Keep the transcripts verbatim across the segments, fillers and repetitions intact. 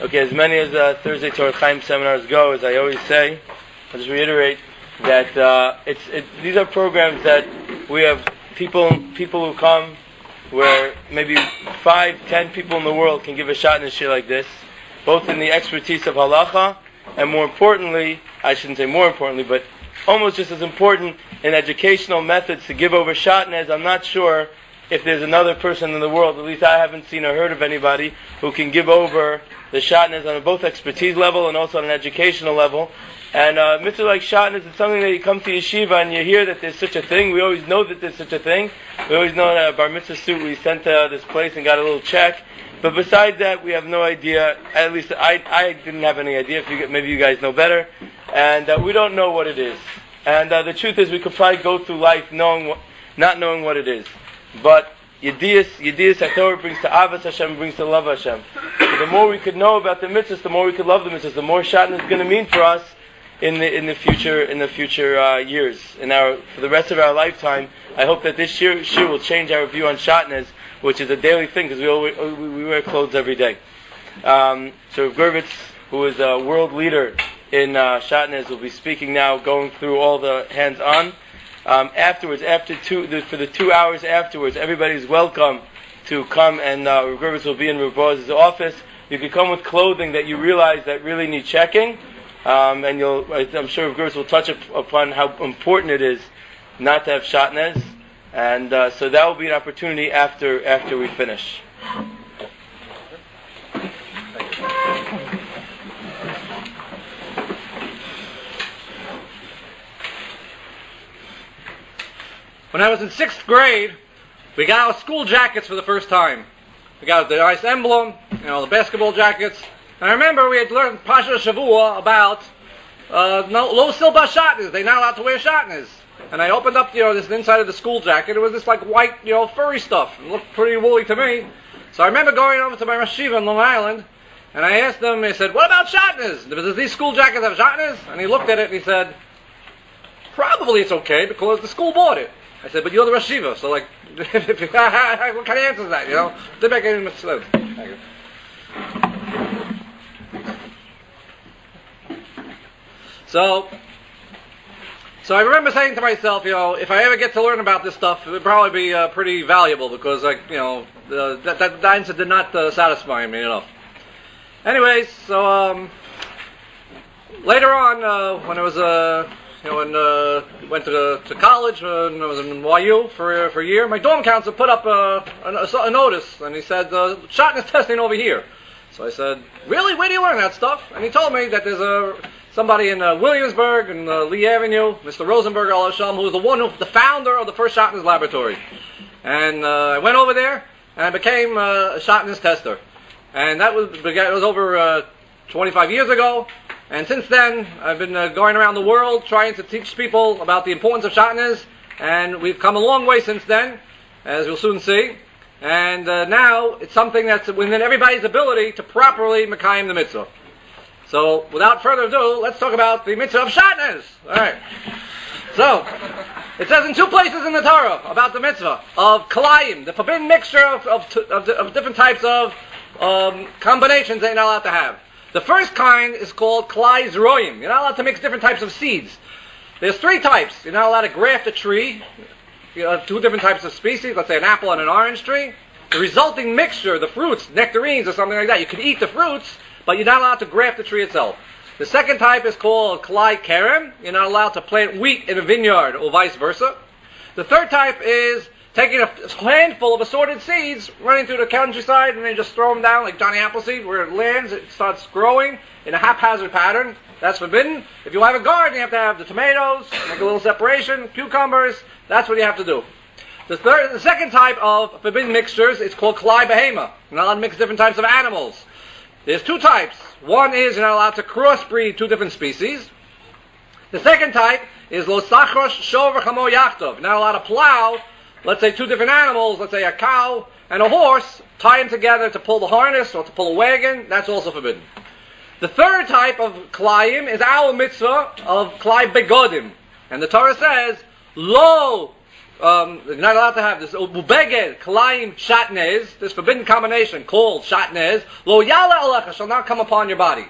Okay, as many as uh, Thursday Torah Chaim seminars go, as I always say, I'll just reiterate that uh, it's it, these are programs that we have people people who come where maybe five, ten people in the world can give a shot in a shir like this, both in the expertise of halacha and more importantly, I shouldn't say more importantly, but almost just as important in educational methods to give over shatnez. I'm not sure if there's another person in the world, at least I haven't seen or heard of anybody, who can give over the shatnez on both expertise level and also on an educational level. And uh, mitzvah like shatnez is something that you come to yeshiva and you hear that there's such a thing. We always know that there's such a thing. We always know that a bar mitzvah suit we sent to this place and got a little check. But besides that, we have no idea. At least I, I didn't have any idea. If you, maybe you guys know better. And uh, we don't know what it is. And uh, the truth is, we could probably go through life knowing, what, not knowing what it is. But Yediyas, Yediyas HaTorah brings to Avas Hashem, brings to love Hashem. So the more we could know about the mitzvahs, the more we could love the mitzvahs, the more shatnez is going to mean for us in the in the future in the future uh, years, in our for the rest of our lifetime. I hope that this year, year will change our view on shatnez, which is a daily thing because we always, we wear clothes every day. Um, so Rav Gurvitz, who is a world leader in uh, shatnez, will be speaking now, going through all the hands-on. Um, afterwards, after two, the, for the two hours afterwards, everybody's welcome to come, and uh, Rav Gurvitz will be in Rav Boz's office. You can come with clothing that you realize that really need checking, um, and you'll. I'm sure Rav Gurvitz will touch up, upon how important it is not to have shatnez, and uh, so that will be an opportunity after after we finish. When I was in sixth grade, we got our school jackets for the first time. We got the nice emblem, you know, the basketball jackets. And I remember we had learned Pasha Shavua about uh, no, low silba shatnez. They're not allowed to wear shatnez. And I opened up, you know, this inside of the school jacket. It was this like white, you know, furry stuff. It looked pretty woolly to me. So I remember going over to my Rashiva in Long Island, and I asked him. He said, "What about shatnez? Does these school jackets have shatnez?" And he looked at it and he said, "Probably it's okay because the school bought it." I said, "But you're the Rosh Yeshiva, so like, what kind of answer is that, you know?" So, so I remember saying to myself, you know, if I ever get to learn about this stuff, it would probably be uh, pretty valuable because, like, you know, uh, that, that, that answer did not uh, satisfy me enough. Anyways, so um, later on, uh, when I was uh, You know, when uh, went to to college, uh, and I was in Y U for uh, for a year. My dorm counselor put up a, a, a notice, and he said, uh, "Shatnez testing over here." So I said, "Really? Where do you learn that stuff?" And he told me that there's a somebody in uh, Williamsburg and uh, Lee Avenue, Mister Rosenberg Al Hashem, who was the one who the founder of the first Shatnez laboratory. And uh, I went over there and I became uh, a Shatnez tester. And that was it was over uh, twenty-five years ago. And since then, I've been uh, going around the world trying to teach people about the importance of shatnez, and we've come a long way since then, as you'll soon see. And uh, now it's something that's within everybody's ability to properly mekayim the mitzvah. So, without further ado, let's talk about the mitzvah of shatnez. All right. So, it says in two places in the Torah about the mitzvah of kalayim, the forbidden mixture of of, of, of different types of um, combinations that you're not allowed to have. The first kind is called kalai zroyim. You're not allowed to mix different types of seeds. There's three types. You're not allowed to graft a tree. You have two different types of species, let's say an apple and an orange tree. The resulting mixture, the fruits, nectarines or something like that, you can eat the fruits, but you're not allowed to graft the tree itself. The second type is called kalai kerem. You're not allowed to plant wheat in a vineyard or vice versa. The third type is taking a handful of assorted seeds, running through the countryside, and then just throw them down like Johnny Appleseed, where it lands, it starts growing in a haphazard pattern. That's forbidden. If you have a garden, you have to have the tomatoes, make a little separation, cucumbers. That's what you have to do. The third, the second type of forbidden mixtures is called kalai behema. You're not allowed to mix different types of animals. There's two types. One is you're not allowed to crossbreed two different species. The second type is lo sachrosh shov v'chamo yachtov. You're not allowed to plow, let's say two different animals, let's say a cow and a horse, tie them together to pull the harness or to pull a wagon. That's also forbidden. The third type of kalayim is our mitzvah of kalai begodim. And the Torah says, lo um, you're not allowed to have this ubeged klaim shatnez, this forbidden combination called shatnez, lo yala alecha, shall not come upon your body.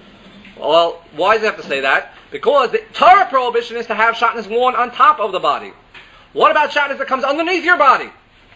Well, why does it have to say that? Because the Torah prohibition is to have shatnez worn on top of the body. What about shatnez that comes underneath your body?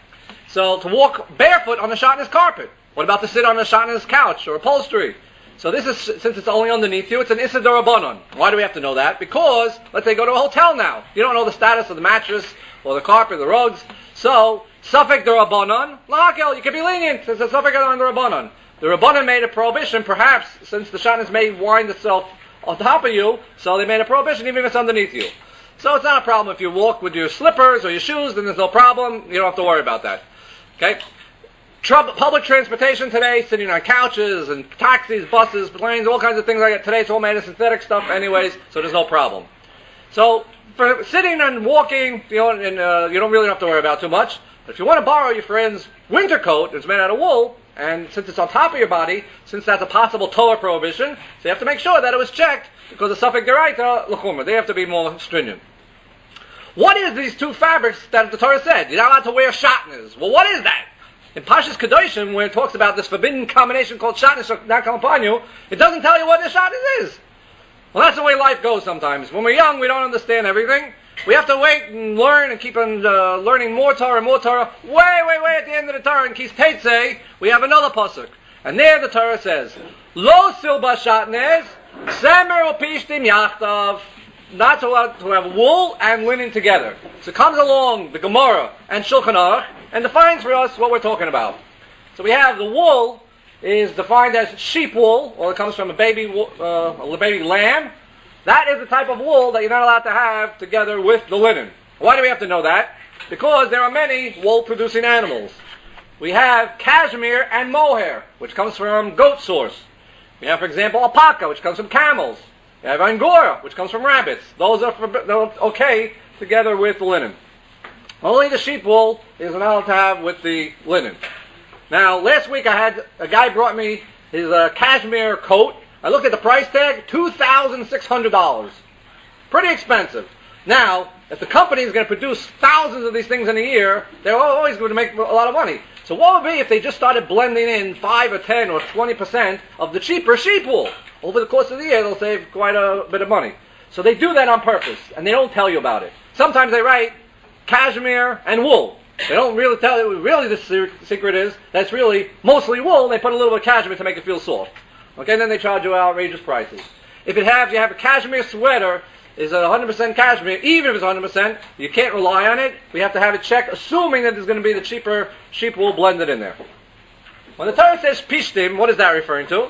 So to walk barefoot on the shatnez carpet. What about to sit on a shatnez couch or upholstery? So this is, since it's only underneath you, it's an issa d'Rabbanan. Why do we have to know that? Because, let's say, go to a hotel now. You don't know the status of the mattress or the carpet, the rugs. So, Safek d'Rabbanan, Lakel, you can be lenient. It's a Safek d'Rabbanan. The Rabbanan made a prohibition, perhaps, since the shatnez may wind itself on top of you, so they made a prohibition even if it's underneath you. So it's not a problem if you walk with your slippers or your shoes, then there's no problem. You don't have to worry about that. Okay? Trub- public transportation today, sitting on couches and taxis, buses, planes, all kinds of things like that. Today it's all made of synthetic stuff anyways, so there's no problem. So for sitting and walking, you know, and, uh, you don't really have to worry about too much. But if you want to borrow your friend's winter coat that's made out of wool, and since it's on top of your body, since that's a possible Torah prohibition, so you have to make sure that it was checked, because the Safek Deraita, l'chumra, they have to be more stringent. What is these two fabrics that the Torah said? You're not allowed to wear shatnez. Well, what is that? In Pashas Kedoshim, where it talks about this forbidden combination called shatnez shall not come upon you, it doesn't tell you what the shatnez is. Well, that's the way life goes sometimes. When we're young, we don't understand everything. We have to wait and learn and keep on uh, learning more Torah and more Torah. Way, way, way at the end of the Torah, in Kis Teitzei, we have another pasuk. And there the Torah says, Lo silba shatnez, semer upishtim yachtav. Not to, uh, to have wool and linen together. So it comes along the Gemara and Shulchan Aruch and defines for us what we're talking about. So we have the wool is defined as sheep wool, or it comes from a baby wo- uh, a baby lamb. That is the type of wool that you're not allowed to have together with the linen. Why do we have to know that? Because there are many wool-producing animals. We have cashmere and mohair, which comes from goat source. We have, for example, alpaca, which comes from camels. We have angora, which comes from rabbits. Those are for, okay together with the linen. Only the sheep wool is not allowed to have with the linen. Now, last week I had a guy brought me his uh, cashmere coat. I looked at the price tag, two thousand six hundred dollars. Pretty expensive. Now, if the company is going to produce thousands of these things in a year, they're always going to make a lot of money. So what would be if they just started blending in five or ten or twenty percent of the cheaper sheep wool? Over the course of the year, they'll save quite a bit of money. So they do that on purpose, and they don't tell you about it. Sometimes they write cashmere and wool. They don't really tell you. Really, the secret is that it's really mostly wool, and they put a little bit of cashmere to make it feel soft. Okay, and then they charge you outrageous prices. If it has, you have a cashmere sweater, is one hundred percent cashmere, even if it's one hundred percent, you can't rely on it. We have to have it checked, assuming that there's going to be the cheaper sheep wool blended in there. When the Torah says pishtim, what is that referring to?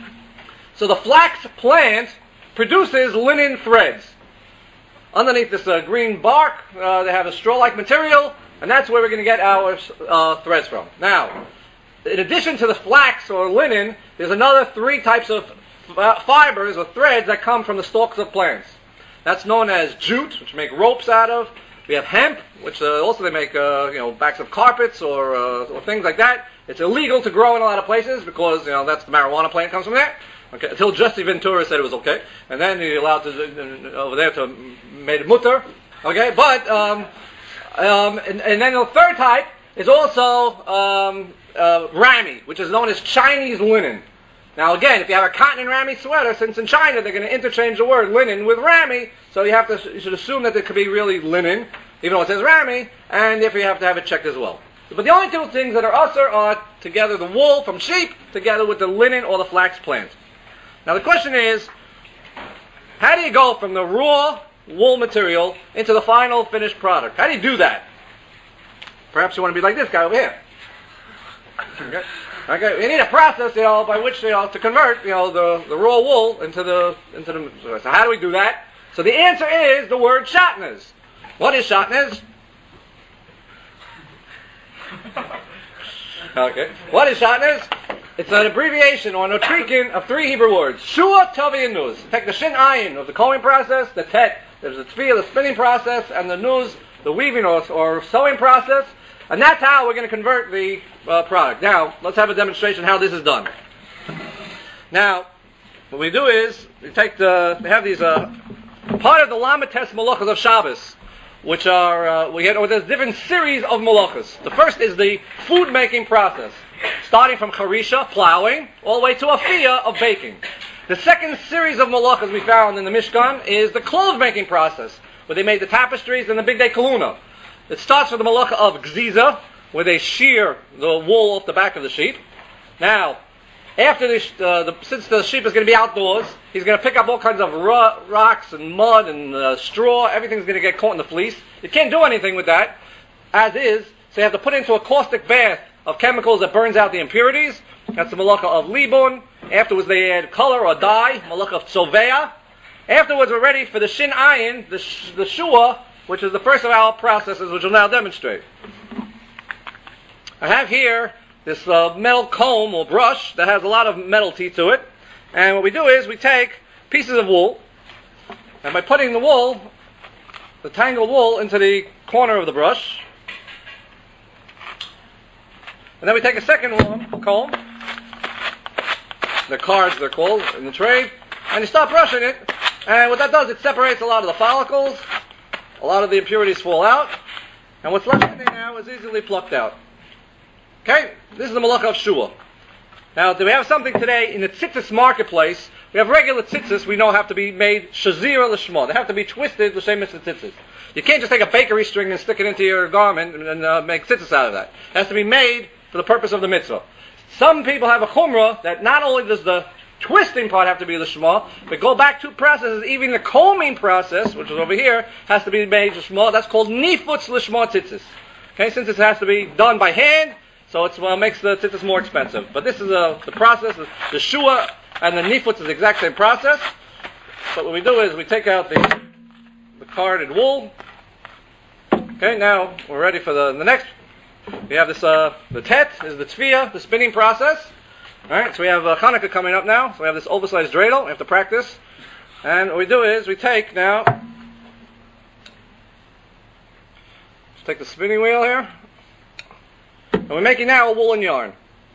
So the flax plant produces linen threads. Underneath this uh, green bark, uh, they have a straw-like material, and that's where we're going to get our uh, threads from. Now, in addition to the flax or linen, there's another three types of f- fibers or threads that come from the stalks of plants. That's known as jute, which make ropes out of. We have hemp, which uh, also they make uh, you know backs of carpets or, uh, or things like that. It's illegal to grow in a lot of places because you know that's the marijuana plant comes from there. Okay, until Jesse Ventura said it was okay, and then you're allowed to uh, over there to made it mutter. Okay, but um, um, and, and then the third type is also um, uh, rami, which is known as Chinese linen. Now again, if you have a cotton and rami sweater, since in China they're going to interchange the word linen with rami, so you have to you should assume that it could be really linen, even though it says rami, and if you have to have it checked as well. But the only two things that are usher are together the wool from sheep together with the linen or the flax plant. Now the question is, how do you go from the raw wool material into the final finished product? How do you do that? Perhaps you want to be like this guy over here. Okay. Okay. You need a process, you know, by which you know to convert, you know, the, the raw wool into the into the. So how do we do that? So the answer is the word shatnez. What is shatnez? Okay. What is shatnez? It's an abbreviation or an otrikin of three Hebrew words. Shua, Tavi, and Nuz. Take the shin ayin of the combing process, the tet, there's the tvi of the spinning process, and the nuz, the weaving or, or sewing process, and that's how we're going to convert the uh, product. Now, let's have a demonstration how this is done. Now, what we do is, we take the, they have these, uh, part of the Lamites Malachas of Shabbos. which are, uh, we get, or there's different series of malachas. The first is the food making process, starting from charisha, plowing, all the way to afiyah of baking. The second series of malachas we found in the Mishkan is the clothes making process, where they made the tapestries and the big day kaluna. It starts with the malacha of gziza, where they shear the wool off the back of the sheep. Now, after the, uh, the since the sheep is going to be outdoors, he's going to pick up all kinds of ro- rocks and mud and uh, straw. Everything's going to get caught in the fleece. You can't do anything with that, as is. So you have to put it into a caustic bath of chemicals that burns out the impurities. That's the malacha of libun. Afterwards, they add color or dye, malacha of tzovea. Afterwards, we're ready for the shin ayin, the sh- the shua, which is the first of our processes, which we'll now demonstrate. I have here this uh, metal comb or brush that has a lot of metal teeth to it. And what we do is we take pieces of wool, and by putting the wool, the tangled wool, into the corner of the brush, and then we take a second one, comb, the cards they're called in the trade, and you start brushing it, and what that does, it separates a lot of the follicles, a lot of the impurities fall out, and what's left in there now is easily plucked out. Okay, this is the malacha of shua. Now, do we have something today in the tzitzis marketplace? We have regular tzitzis we know have to be made shazira l'shma. They have to be twisted the same as the tzitzis. You can't just take a bakery string and stick it into your garment and, and uh, make tzitzis out of that. It has to be made for the purpose of the mitzvah. Some people have a chumrah that not only does the twisting part have to be l'shma, but go back two processes, even the combing process, which is over here, has to be made l'shma. That's called nifutz l'shma tzitzis. Okay, since it has to be done by hand, so it well, makes the tzitzis more expensive. But this is uh, the process. The shua and the nifutz is the exact same process. But what we do is we take out the the carded wool. Okay, now we're ready for the, the next. We have this, uh, the tet is the tfiyah, the spinning process. Alright, so we have uh, Hanukkah coming up now. So we have this oversized dreidel. We have to practice. And what we do is we take now, let's take the spinning wheel here. And we're making now a woolen yarn.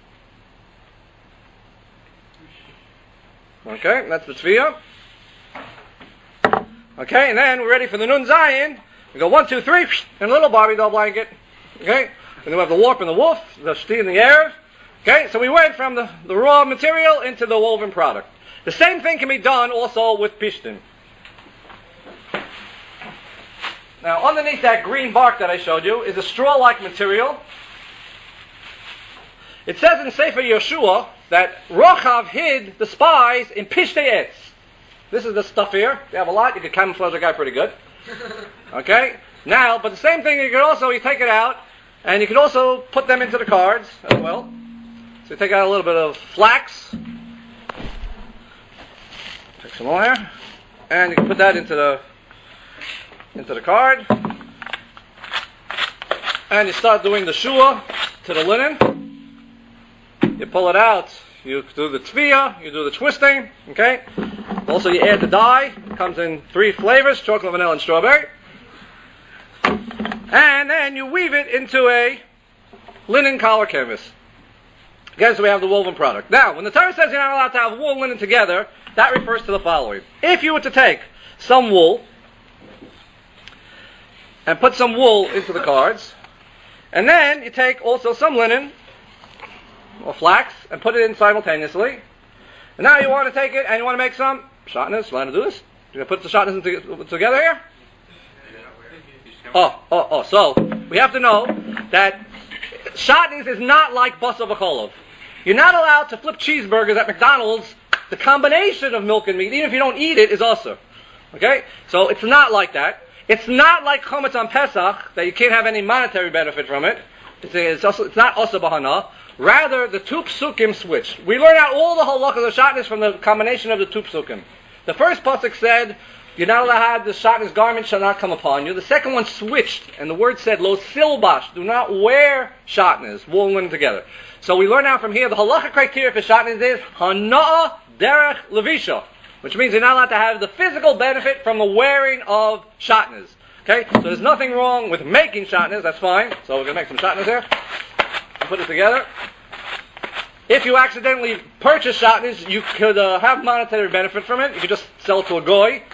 Okay, that's the tfiyah. Okay, and then we're ready for the nun zayin. We go one, two, three, and a little Barbie doll blanket. Okay, and then we have the warp and the woof, the shti and the air. Okay, so we went from the, the raw material into the woven product. The same thing can be done also with pishtim. Now, underneath that green bark that I showed you is a straw-like material. It says in Sefer Yeshua that Rochav hid the spies in Pishtei Etz. This is the stuff here. You have a lot. You can camouflage a guy pretty good. Okay? Now, but the same thing, you can also, you take it out, and you can also put them into the cards as well. So you take out a little bit of flax. Take some more here. And you can put that into the, into the card. And you start doing the shua to the linen. You pull it out, you do the tfiyah, you do the twisting, okay? Also you add the dye, it comes in three flavors, chocolate, vanilla, and strawberry. And then you weave it into a linen collar canvas. Again, so we have the woven product. Now, when the Torah says you're not allowed to have wool and linen together, that refers to the following. If you were to take some wool and put some wool into the cards, and then you take also some linen, or flax, and put it in simultaneously. And now you want to take it and you want to make some shatnez. You want to do this? You're going to put the shatnez into, together here? Oh, oh, oh. So, we have to know that shatnez is not like basar v'cholov. You're not allowed to flip cheeseburgers at McDonald's. The combination of milk and meat, even if you don't eat it, is also. Okay? So, it's not like that. It's not like chometz on Pesach, that you can't have any monetary benefit from it. It's, it's, also, it's not also bahana. Rather, the two psukim switch. We learn out all the halachas of shatnez from the combination of the two psukim. The first pasuk said, you're not allowed to have the shatnez garment shall not come upon you. The second one switched, and the word said, lo silbash, do not wear shatnez, wool and linen together. So we learn out from here, the halacha criteria for shatnez is, hana'a derech levisha, which means you're not allowed to have the physical benefit from the wearing of shatnez. Okay, so there's nothing wrong with making shatnez, that's fine. So we're going to make some shatnez here. Put it together. If you accidentally purchase shatnez, you could uh, have monetary benefit from it. You could just sell it to a goy. Just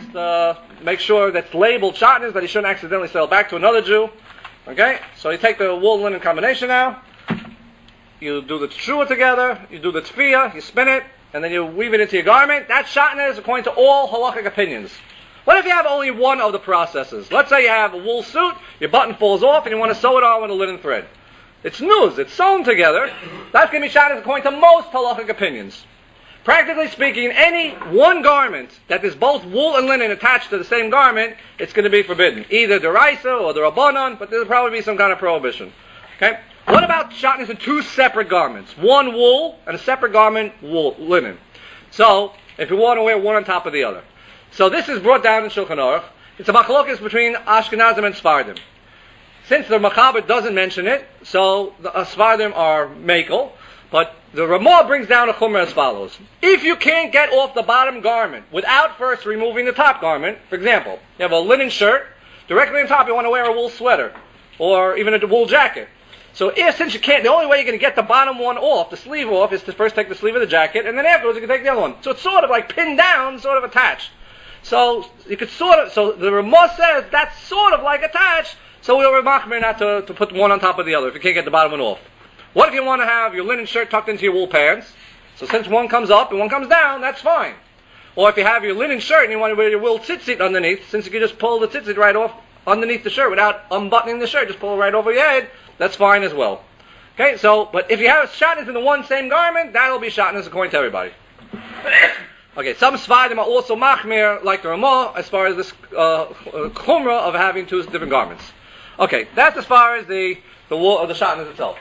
just uh, make sure that's labeled shatnez, that he shouldn't accidentally sell it back to another Jew. Okay, so you take the wool linen combination now, you do the teshua together, you do the tefiyah, you spin it, and then you weave it into your garment. That's shatnez according to all halachic opinions. What if you have only one of the processes? Let's say you have a wool suit, your button falls off, and you want to sew it on with a linen thread. It's news, it's sewn together. That's going to be shatnez according to most halachic opinions. Practically speaking, any one garment that is both wool and linen attached to the same garment, it's going to be forbidden. Either the Raisa or the Rabbanon, but there'll probably be some kind of prohibition. Okay? What about shatnez in two separate garments? One wool and a separate garment, wool, linen. So, if you want to wear one on top of the other. So this is brought down in Shulchan Aruch. It's a machlokes between Ashkenazim and Sfardim. Since the Machaber doesn't mention it, so the uh, Sfardim are makel. But the Ramah brings down a chumrah as follows. If you can't get off the bottom garment without first removing the top garment, for example, you have a linen shirt, directly on top you want to wear a wool sweater, or even a wool jacket. So if, since you can't, the only way you're going to get the bottom one off, the sleeve off, is to first take the sleeve of the jacket, and then afterwards you can take the other one. So it's sort of like pinned down, sort of attached. So you could sort of, so the Ramah says that's sort of like attached, so we'll remachmir not to, to put one on top of the other if you can't get the bottom one off. What if you want to have your linen shirt tucked into your wool pants? So since one comes up and one comes down, that's fine. Or if you have your linen shirt and you want to wear your wool tzitzit underneath, since you can just pull the tzitzit right off underneath the shirt without unbuttoning the shirt, just pull it right over your head, that's fine as well. Okay, so, but if you have shatnez in the one same garment, that'll be shatnez according to everybody. Okay, some Sfardim are also machmir, like the Ramah, as far as this uh, chumrah of having two different garments. Okay, that's as far as the the wool of the shatnez itself.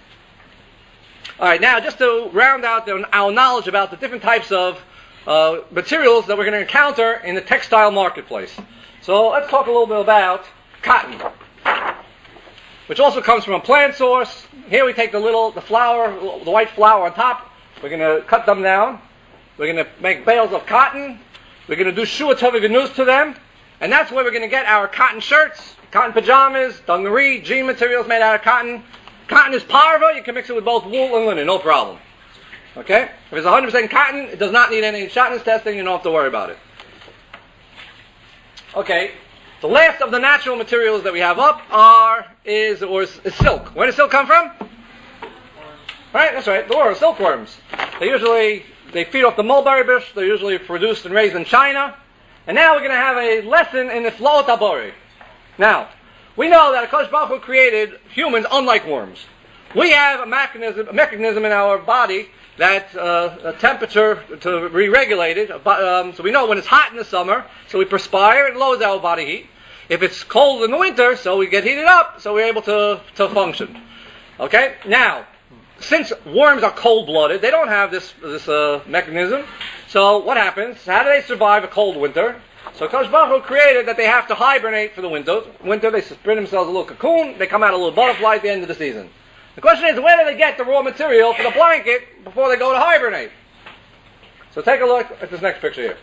All right, now just to round out the, our knowledge about the different types of uh, materials that we're going to encounter in the textile marketplace. So let's talk a little bit about cotton, which also comes from a plant source. Here we take the little, the flour, the white flour on top. We're going to cut them down. We're going to make bales of cotton. We're going to do shua tova gnus to them, and that's where we're going to get our cotton shirts, cotton pajamas, dungaree, jean materials made out of cotton. Cotton is parva, you can mix it with both wool and linen, no problem. Okay? If it's one hundred percent cotton, it does not need any shatnez testing, you don't have to worry about it. Okay, the last of the natural materials that we have up are, is, or is, is silk. Where does silk come from? Right, that's right, the world, silkworms. They usually, they feed off the mulberry bush, they're usually produced and raised in China. And now we're going to have a lesson in the Flot Abori. Now, we know that HaKadosh Baruch Hu created humans unlike worms. We have a mechanism, a mechanism in our body that uh, a temperature to re-regulate it. Um, so we know when it's hot in the summer, so we perspire, it lowers our body heat. If it's cold in the winter, so we get heated up, so we're able to, to function. Okay? Now, since worms are cold-blooded, they don't have this, this uh, mechanism. So what happens? How do they survive a cold winter? So HaKadosh Baruch Hu created that they have to hibernate for the winter. Winter, they spin themselves a little cocoon, they come out a little butterfly at the end of the season. The question is, where do they get the raw material for the blanket before they go to hibernate? So take a look at this next picture here.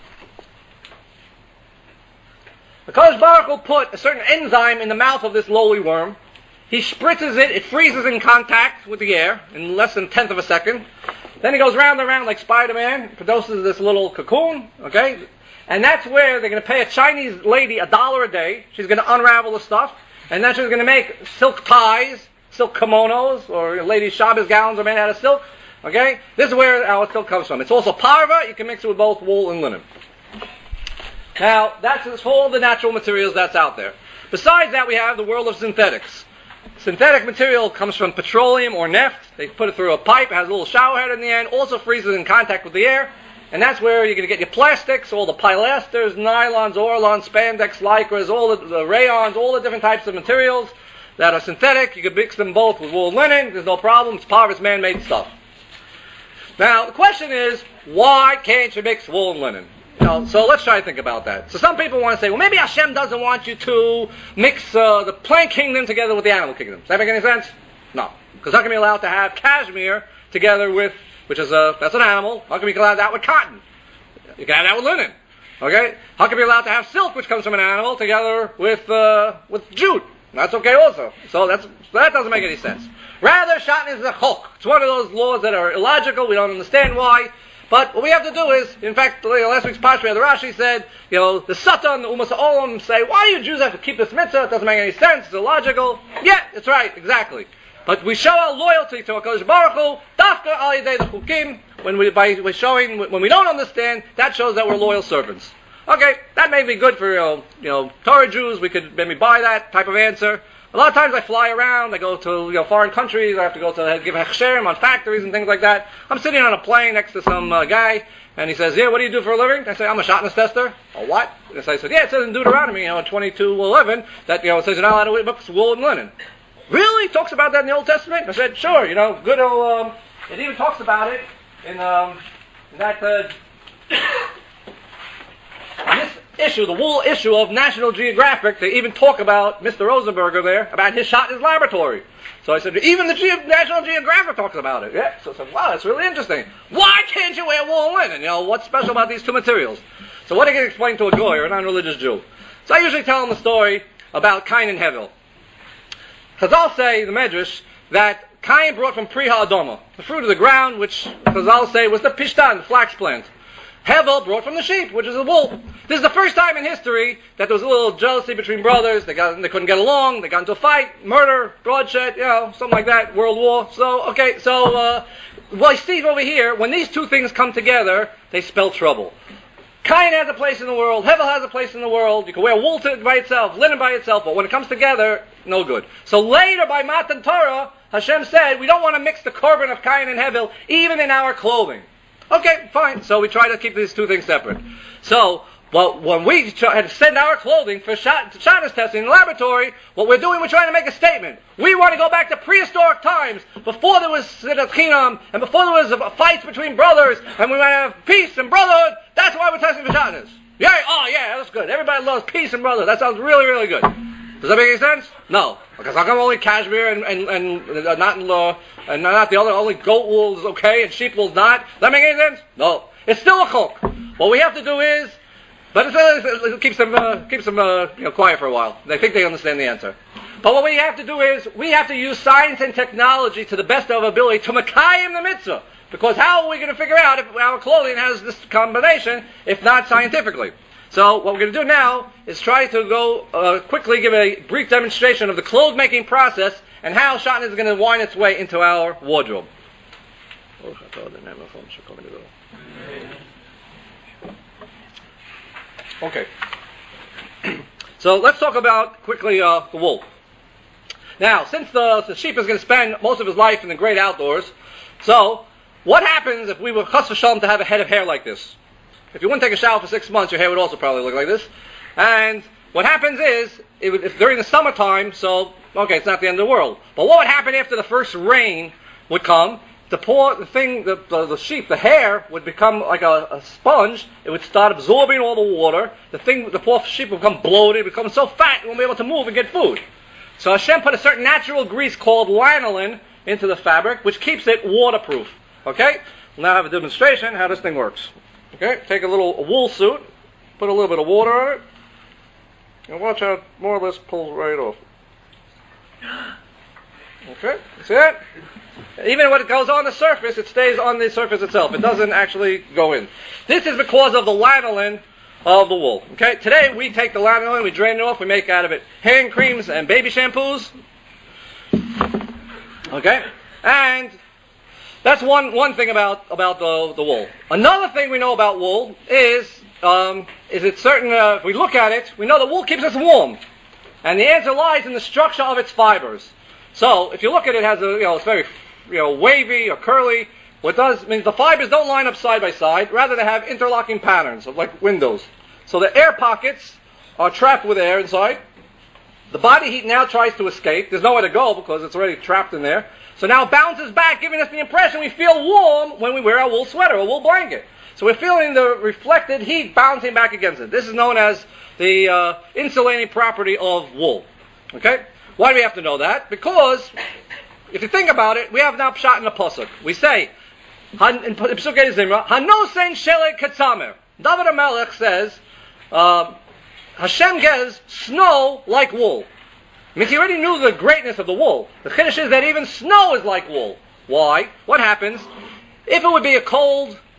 HaKadosh Baruch Hu put a certain enzyme in the mouth of this lowly worm. He spritzes it, it freezes in contact with the air in less than a tenth of a second. Then he goes round and round like Spider-Man, produces this little cocoon, okay? And that's where they're going to pay a Chinese lady a dollar a day. She's going to unravel the stuff. And then she's going to make silk ties, silk kimonos, or ladies' Shabbos gowns are made out of silk. Okay? This is where our silk comes from. It's also parva. You can mix it with both wool and linen. Now, that's all the natural materials that's out there. Besides that, we have the world of synthetics. Synthetic material comes from petroleum or neft. They put it through a pipe. It has a little shower head in the end. Also freezes in contact with the air. And that's where you're going to get your plastics, all the polyesters, nylons, orlons, spandex, lycras, all the, the rayons, all the different types of materials that are synthetic. You can mix them both with wool and linen. There's no problem. It's part of it's man-made stuff. Now, the question is, why can't you mix wool and linen? You know, so let's try to think about that. So some people want to say, well, maybe Hashem doesn't want you to mix uh, the plant kingdom together with the animal kingdom. Does that make any sense? No. Because how can we be allowed to have cashmere together with, which is a, that's an animal. How can we allow that with cotton? You can have that with linen. Okay? How can we be allowed to have silk, which comes from an animal, together with uh, with jute? That's okay also. So that's that doesn't make any sense. Rather, shatnez is a chok. It's one of those laws that are illogical. We don't understand why. But what we have to do is, in fact, last week's Pashra, the Rashi said, you know, the Satan, the Umas Olam say, why do you Jews have to keep this mitzvah? It doesn't make any sense. It's illogical. Yeah, it's right, exactly. But we show our loyalty to HaKadosh Baruch Hu, dafka al yedei the chukim, when we, by, by showing, when we don't understand, that shows that we're loyal servants. Okay, that may be good for, you know, you know, Torah Jews. We could maybe buy that type of answer. A lot of times I fly around, I go to, you know, foreign countries, I have to go to give hechsherim on factories and things like that. I'm sitting on a plane next to some uh, guy, and he says, yeah, what do you do for a living? I say, I'm a shotness tester. A what? And so I said, yeah, it says in Deuteronomy, you know, in twenty-two eleven, that, you know, it says you're not allowed to wear books, wool and linen. Really? It talks about that in the Old Testament? I said, sure, you know, good old, um, it even talks about it in, um, in that, uh, this issue, the wool issue of National Geographic, they even talk about Mister Rosenberger there, about his shot in his laboratory. So I said, even the Ge- National Geographic talks about it. Yeah. So I said, wow, that's really interesting. Why can't you wear wool and linen? You know, what's special about these two materials? So what are you going to explain to a goy or a non-religious Jew? So I usually tell them the story about Cain and Hevel. Chazal say, the Medrash, that Cain brought from Pri Ha'adama, the fruit of the ground, which Chazal say was the pishtan, the flax plant. Hevel brought from the sheep, which is the wool. This is the first time in history that there was a little jealousy between brothers. They got, they couldn't get along. They got into a fight, murder, bloodshed, you know, something like that, world war. So, okay, so, uh, well, I see over here, when these two things come together, they spell trouble. Cain has a place in the world. Hevel has a place in the world. You can wear wool to, by itself, linen by itself, but when it comes together, no good. So later, by Matan Torah, Hashem said, we don't want to mix the korban of Cain and Hevel, even in our clothing. Okay, fine. So we try to keep these two things separate. So, well, when we try to send our clothing for shotness testing in the laboratory, what we're doing, we're trying to make a statement. We want to go back to prehistoric times, before there was Sidat Chinam, and before there was fights between brothers, and we want to have peace and brotherhood. That's why we're testing for shotness. Yeah, oh yeah, that's good. Everybody loves peace and brotherhood. That sounds really, really good. Does that make any sense? No. Because how come only cashmere and, and, and uh, not uh, and not the other, only goat wool is okay and sheep wool is not? Does that make any sense? No. It's still a chok. What we have to do is, but it's, uh, it keeps them, uh, keeps them uh, you know, quiet for a while. They think they understand the answer. But what we have to do is, we have to use science and technology to the best of our ability to makayim the mitzvah. Because how are we going to figure out if our clothing has this combination, if not scientifically? So what we're going to do now is try to go uh, quickly give a brief demonstration of the clothes making process and how shotness is going to wind its way into our wardrobe. Okay. So let's talk about quickly uh, the wool. Now, since the, the sheep is going to spend most of his life in the great outdoors, so what happens if we were chas v'shalom to have a head of hair like this? If you wouldn't take a shower for six months, your hair would also probably look like this. And what happens is, it would, if during the summertime, so, okay, it's not the end of the world. But what would happen after the first rain would come? The poor, the thing, the, the, the sheep, the hair would become like a, a sponge. It would start absorbing all the water. The thing, the poor sheep would become bloated, become so fat, it won't be able to move and get food. So Hashem put a certain natural grease called lanolin into the fabric, which keeps it waterproof. Okay? We'll now have a demonstration how this thing works. Okay, take a little a wool suit, put a little bit of water on it, and watch how it more or less pulls right off. Okay, see that? Even when it goes on the surface, it stays on the surface itself. It doesn't actually go in. This is because of the lanolin of the wool. Okay, today we take the lanolin, we drain it off, we make out of it hand creams and baby shampoos. Okay, and that's one, one thing about, about the, the wool. Another thing we know about wool is, um, is it certain, uh, if we look at it, we know that wool keeps us warm. And the answer lies in the structure of its fibers. So, if you look at it, it has a, you know, it's very, you know, wavy or curly. What it does means the fibers don't line up side by side, rather they have interlocking patterns of like windows. So the air pockets are trapped with air inside. The body heat now tries to escape. There's nowhere to go because it's already trapped in there. So now it bounces back, giving us the impression we feel warm when we wear a wool sweater, a wool blanket. So we're feeling the reflected heat bouncing back against it. This is known as the uh, insulating property of wool. Okay? Why do we have to know that? Because if you think about it, we have now pshat in the pasuk. We say, in Pesukei Zimra, Hanosen Shelek Ketzamer. David HaMelech says, uh, Hashem gives snow like wool. I mean, he already knew the greatness of the wool. The chiddush is that even snow is like wool. Why? What happens? If it would be a cold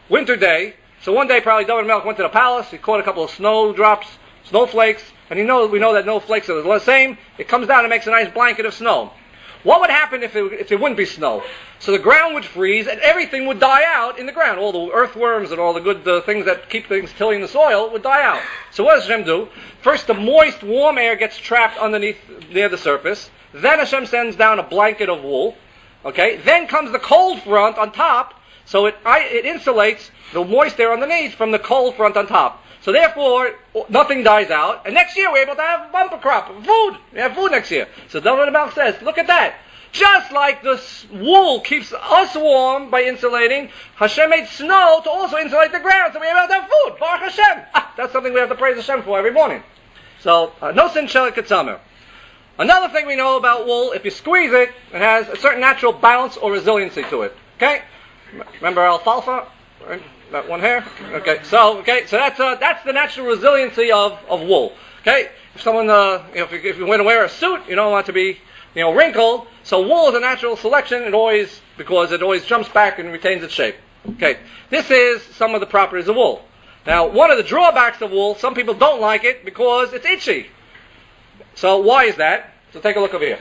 winter day. So one day, probably David Melech went to the palace. He caught a couple of snowdrops, snowflakes, and he knows we know that no flakes are the same. It comes down and makes a nice blanket of snow. What would happen if it, if it wouldn't be snow? So the ground would freeze and everything would die out in the ground. All the earthworms and all the good uh, things that keep things tilling the soil would die out. So what does Hashem do? First, the moist, warm air gets trapped underneath near the surface. Then Hashem sends down a blanket of wool. Okay. Then comes the cold front on top. So it it insulates the moist air underneath from the cold front on top. So therefore, nothing dies out. And next year, we're able to have a bumper crop of food. We have food next year. So David Melech says, look at that. Just like the wool keeps us warm by insulating, Hashem made snow to also insulate the ground, so we're able to have food. Baruch Hashem. Ah, that's something we have to praise Hashem for every morning. So, uh, no sin shel ketzamer. Another thing we know about wool, if you squeeze it, it has a certain natural bounce or resiliency to it. Okay? Remember alfalfa? Right? That one here? Okay, so okay, so that's uh, that's the natural resiliency of, of wool. Okay, if someone uh, you know, if you, if you want to wear a suit, you don't want it to be you know wrinkled. So wool is a natural selection. It always because it always jumps back and retains its shape. Okay, this is some of the properties of wool. Now, one of the drawbacks of wool, some people don't like it because it's itchy. So why is that? So take a look over here.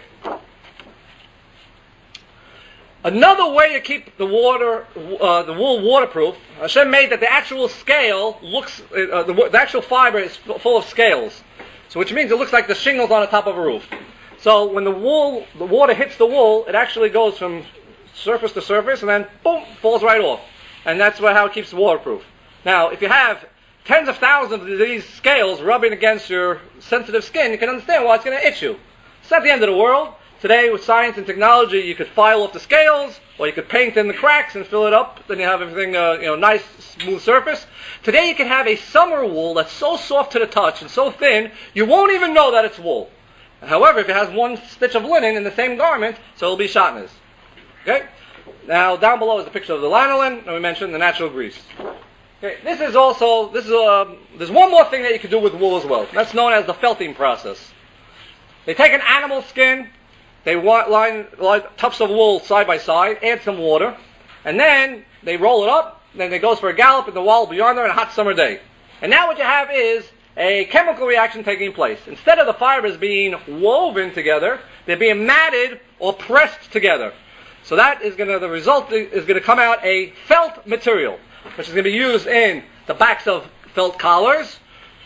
Another way to keep the water, uh, the wool waterproof, Hashem made that the actual scale looks, uh, the, the actual fiber is f- full of scales. So which means it looks like the shingles on the top of a roof. So when the wool, the water hits the wool, it actually goes from surface to surface and then boom, falls right off. And that's what, how it keeps it waterproof. Now, if you have tens of thousands of these scales rubbing against your sensitive skin, you can understand why it's going to itch you. It's not the end of the world. Today, with science and technology, you could file off the scales, or you could paint in the cracks and fill it up. Then you have everything, uh, you know, nice, smooth surface. Today, you can have a summer wool that's so soft to the touch and so thin, you won't even know that it's wool. However, if it has one stitch of linen in the same garment, so it'll be shatnez. Okay. Now, down below is a picture of the lanolin, and we mentioned the natural grease. Okay. This is also this is uh, there's one more thing that you can do with wool as well. That's known as the felting process. They take an animal skin. They line, line tufts of wool side by side, add some water, and then they roll it up, then it goes for a gallop in the wild beyond there on a hot summer day. And now what you have is a chemical reaction taking place. Instead of the fibers being woven together, they're being matted or pressed together. So that is going to, the result is going to come out a felt material, which is going to be used in the backs of felt collars,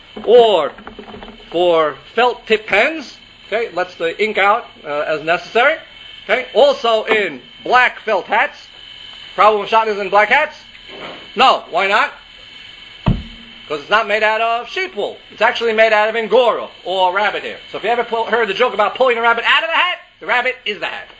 or for felt tip pens. Okay, lets the ink out uh, as necessary. Okay, also in black felt hats. Problem with shatnez in black hats? No, why not? Because it's not made out of sheep wool. It's actually made out of angora or rabbit hair. So if you ever pull, heard the joke about pulling a rabbit out of the hat, the rabbit is the hat.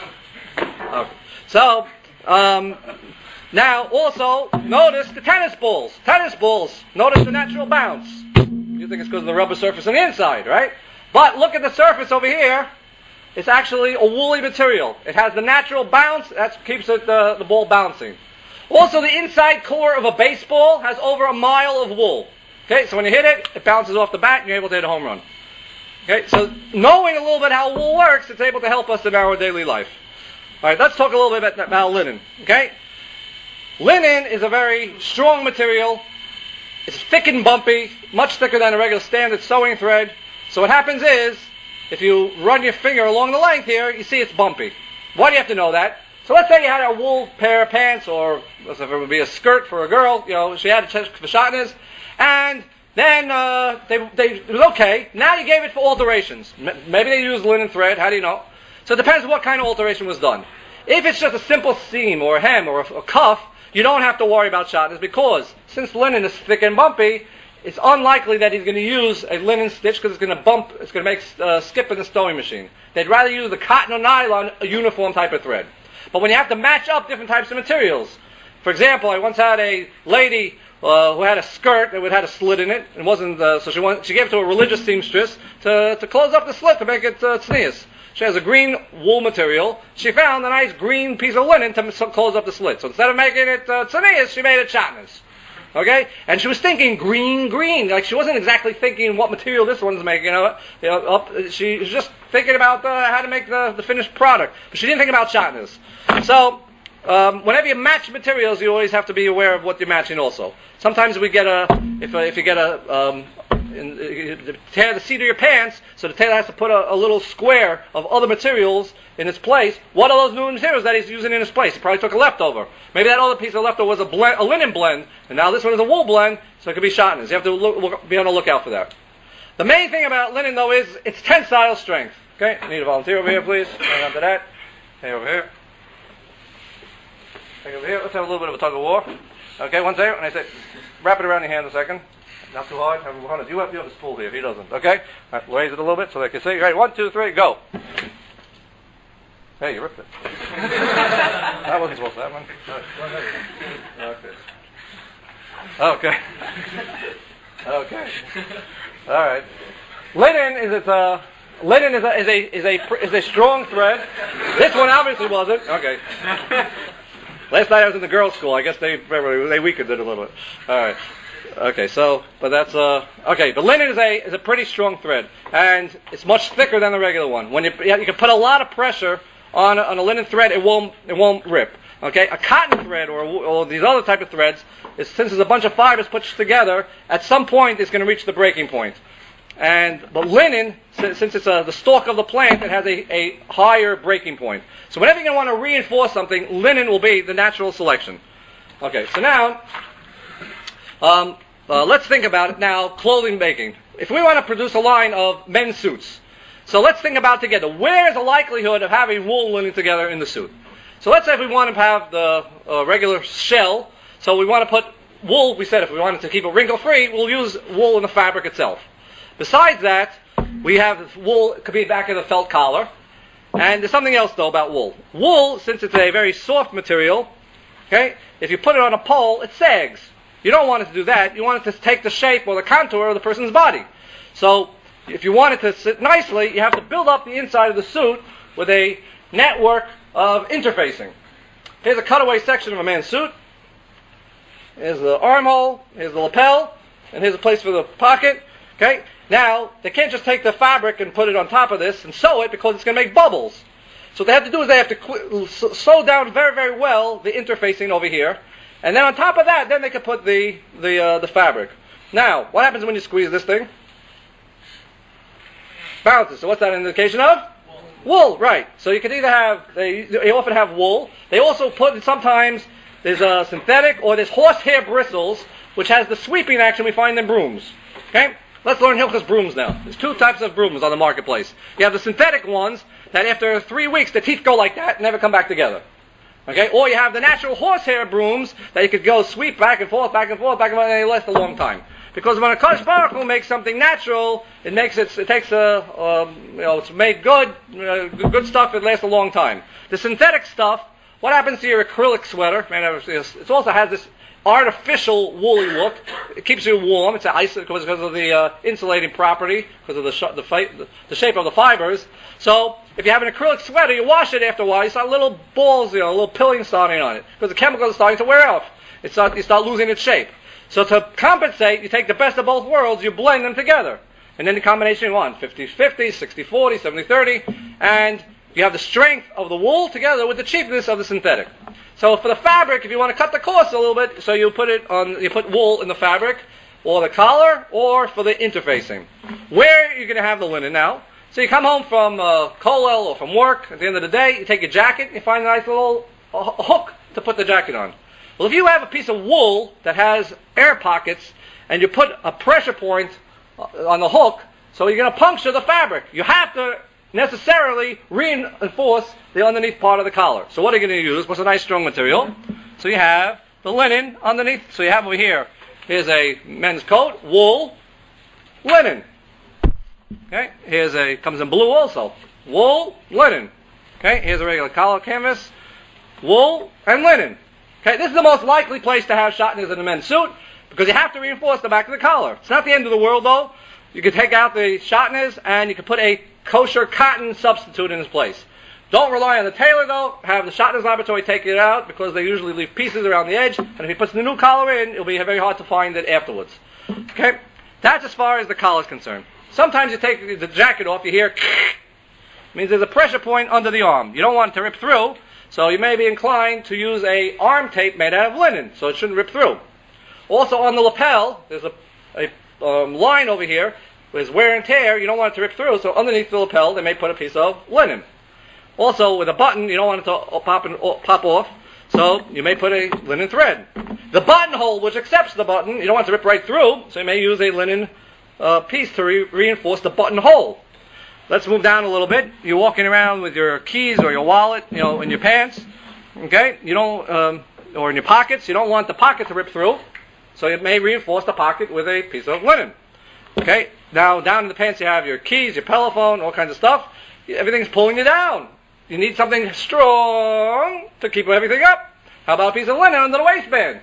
Okay. So um, now also notice the tennis balls. Tennis balls. Notice the natural bounce. You think it's because of the rubber surface on the inside, right? But look at the surface over here. It's actually a woolly material. It has the natural bounce. That keeps it, uh, the ball bouncing. Also, the inside core of a baseball has over a mile of wool. Okay, so when you hit it, it bounces off the bat and you're able to hit a home run. Okay, so knowing a little bit how wool works, it's able to help us in our daily life. All right, let's talk a little bit about, about linen. Okay, linen is a very strong material. It's thick and bumpy, much thicker than a regular standard sewing thread. So what happens is, if you run your finger along the length here, you see it's bumpy. Why do you have to know that? So let's say you had a wool pair of pants, or let's say it would be a skirt for a girl, you know, she had a check for shatnez, and then uh, they, they, it was okay. Now you gave it for alterations. Maybe they used linen thread, how do you know? So it depends what kind of alteration was done. If it's just a simple seam, or a hem, or a, a cuff, you don't have to worry about shatnez, because since linen is thick and bumpy, it's unlikely that he's going to use a linen stitch because it's going to bump, it's going to make uh, skip in the sewing machine. They'd rather use the cotton or nylon, a uniform type of thread. But when you have to match up different types of materials, for example, I once had a lady uh, who had a skirt that had a slit in it. It wasn't uh, so she wanted, she gave it to a religious seamstress to to close up the slit to make it uh, tznius. She has a green wool material. She found a nice green piece of linen to close up the slit. So instead of making it uh, tznius, she made it shatnez. Okay, and she was thinking green, green. Like she wasn't exactly thinking what material this one's making. You know, you know up, she was just thinking about uh, how to make the, the finished product, but she didn't think about shatnez. So um, whenever you match materials, you always have to be aware of what you're matching also. Sometimes we get a, if, uh, if you get a, um, in, uh, tear the seat of your pants, so the tailor has to put a, a little square of other materials in its place. What are those new materials that he's using in his place? He probably took a leftover. Maybe that other piece of leftover was a, blend, a linen blend, and now this one is a wool blend, so it could be shotness. You have to look, look, be on the lookout for that. The main thing about linen, though, is its tensile strength. Okay, I need a volunteer over here, please. Hang on to that. Hey, over here. Hey, over here. Let's have a little bit of a tug of war. Okay, one second. And I say, wrap it around your hand a second. Not too hard. Have, you have, you have a spool here. He doesn't. Okay? All right, raise it a little bit so they can see. All right, one, two, three, go. Hey, you ripped it. That wasn't supposed to happen. Okay. Okay. All right. Linen is its uh, linen is a is a is a is a strong thread. This one obviously wasn't. Okay. Last night I was in the girls' school. I guess they they weakened it a little bit. All right. Okay. So, but that's uh okay. But linen is a is a pretty strong thread, and it's much thicker than the regular one. When you you can put a lot of pressure on a, on a linen thread, it won't it won't rip. Okay. A cotton thread or or these other type of threads, is, since there's a bunch of fibers put together, at some point it's going to reach the breaking point. And but linen, since it's a, the stalk of the plant, it has a, a higher breaking point. So whenever you want to reinforce something, linen will be the natural selection. Okay, so now um, uh, let's think about it now. Clothing making. If we want to produce a line of men's suits, so let's think about it together. Where is the likelihood of having wool and linen together in the suit? So let's say if we want to have the uh, regular shell, so we want to put wool. We said if we wanted to keep it wrinkle-free, we'll use wool in the fabric itself. Besides that, we have wool, it could be back in the felt collar. And there's something else, though, about wool. Wool, since it's a very soft material, okay, if you put it on a pole, it sags. You don't want it to do that. You want it to take the shape or the contour of the person's body. So, if you want it to sit nicely, you have to build up the inside of the suit with a network of interfacing. Here's a cutaway section of a man's suit. Here's the armhole, here's the lapel, and here's a place for the pocket. Okay? Now, they can't just take the fabric and put it on top of this and sew it because it's going to make bubbles. So what they have to do is they have to qu- sew down very, very well the interfacing over here. And then on top of that, then they can put the the uh, the fabric. Now, what happens when you squeeze this thing? Bounces. So what's that an indication of? Wool. Wool, right. So you can either have, they, they often have wool. They also put, sometimes, there's a synthetic or there's horsehair bristles, which has the sweeping action we find in brooms. Okay? Let's learn Hilchos brooms now. There's two types of brooms on the marketplace. You have the synthetic ones that after three weeks the teeth go like that and never come back together. Okay? Or you have the natural horsehair brooms that you could go sweep back and forth, back and forth, back and forth, and they last a long time. Because when a Kadosh Baruch Hu makes something natural, it makes it, it takes a, um, you know, it's made good, uh, good stuff, it lasts a long time. The synthetic stuff, what happens to your acrylic sweater? Man, it also has this artificial woolly look. It keeps you warm. It's ice because of the uh, insulating property, because of the, sh- the, fi- the shape of the fibers. So if you have an acrylic sweater, you wash it after a while, you start little balls, you know, little pilling starting on it, because the chemicals are starting to wear off. It start, you start losing its shape. So to compensate, you take the best of both worlds, you blend them together. And then the combination you want, fifty fifty, sixty forty, seventy thirty, and you have the strength of the wool together with the cheapness of the synthetic. So for the fabric, if you want to cut the cost a little bit, so you put it on, you put wool in the fabric, or the collar, or for the interfacing. Where are you going to have the linen now? So you come home from uh, kollel or from work, at the end of the day, you take your jacket, you find a nice little uh, hook to put the jacket on. Well, if you have a piece of wool that has air pockets, and you put a pressure point on the hook, so you're going to puncture the fabric. You have to necessarily reinforce the underneath part of the collar. So what are you going to use? What's a nice strong material? So you have the linen underneath. So you have over here, here's a men's coat, wool, linen. Okay, here's a, comes in blue also, wool, linen. Okay, here's a regular collar canvas, wool, and linen. Okay, this is the most likely place to have shotnez in a men's suit, because you have to reinforce the back of the collar. It's not the end of the world though. You can take out the shotnez and you can put a kosher cotton substitute in its place. Don't rely on the tailor though. Have the shotnez laboratory take it out, because they usually leave pieces around the edge, and if he puts the new collar in, it'll be very hard to find it afterwards. Okay? That's as far as the collar is concerned. Sometimes you take the jacket off, you hear means there's a pressure point under the arm. You don't want it to rip through, So you may be inclined to use a arm tape made out of linen, so it shouldn't rip through. Also on the lapel, there's a, a um, line over here. There's wear and tear. You don't want it to rip through, so underneath the lapel they may put a piece of linen. Also with a button, you don't want it to pop, and, pop off, so you may put a linen thread. The buttonhole, which accepts the button, you don't want it to rip right through, so you may use a linen uh, piece to re- reinforce the buttonhole. Let's move down a little bit. You're walking around with your keys or your wallet, you know, in your pants, okay? You don't, um, or in your pockets. You don't want the pocket to rip through, so you may reinforce the pocket with a piece of linen. Okay? Now, down in the pants you have your keys, your telephone, all kinds of stuff. Everything's pulling you down. You need something strong to keep everything up. How about a piece of linen under the waistband?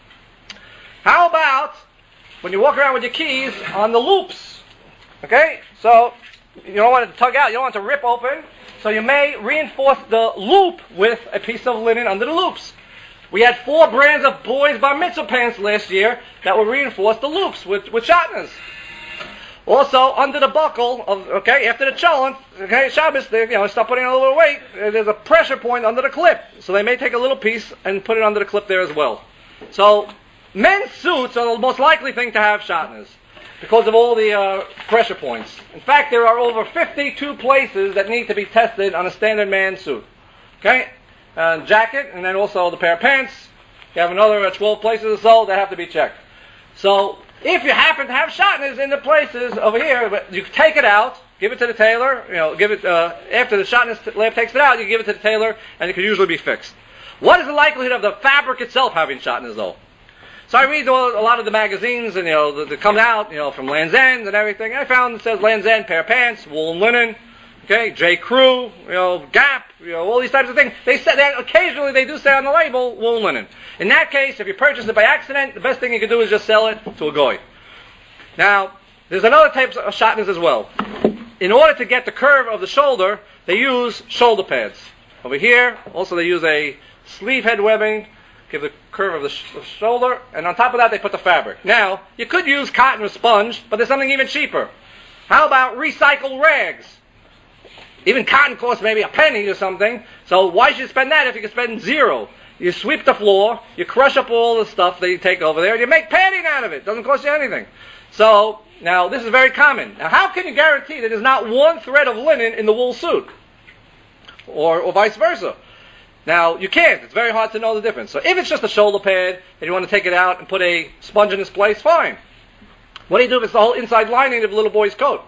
How about when you walk around with your keys on the loops? Okay? So, you don't want it to tug out. You don't want it to rip open. So you may reinforce the loop with a piece of linen under the loops. We had four brands of boys bar mitzvah pants last year that would reinforce the loops with, with shatnez. Also, under the buckle of, okay, after the cholent, okay, Shabbos, they, you know, stop putting on a little weight, there's a pressure point under the clip. So they may take a little piece and put it under the clip there as well. So, men's suits are the most likely thing to have shatnez because of all the uh, pressure points. In fact, there are over fifty-two places that need to be tested on a standard man's suit. Okay? Uh, jacket, and then also the pair of pants. You have another uh, twelve places or so that have to be checked. So, if you happen to have shatnez in the places over here, but you take it out, give it to the tailor, you know, give it, uh, after the shatnez lab takes it out, you give it to the tailor, and it can usually be fixed. What is the likelihood of the fabric itself having shatnez, though? So I read a lot of the magazines, and you know, that come out, you know, from Land's End and everything. I found it says Land's End, pair of pants, wool and linen, okay, J. Crew, you know, Gap, you know, all these types of things. They say that occasionally they do say on the label wool and linen. In that case, if you purchase it by accident, the best thing you can do is just sell it to a goy. Now, there's another type of shatnez as well. In order to get the curve of the shoulder, they use shoulder pads. Over here, also they use a sleeve head webbing, give the curve of the, sh- the shoulder, and on top of that they put the fabric. Now, you could use cotton or sponge, but there's something even cheaper. How about recycled rags? Even cotton costs maybe a penny or something, so why should you spend that if you can spend zero? You sweep the floor, you crush up all the stuff that you take over there, and you make padding out of it. Doesn't cost you anything. So, now this is very common. Now how can you guarantee that there's not one thread of linen in the wool suit? Or, or vice versa? Now, you can't. It's very hard to know the difference. So if it's just a shoulder pad, and you want to take it out and put a sponge in its place, fine. What do you do if it's the whole inside lining of a little boy's coat?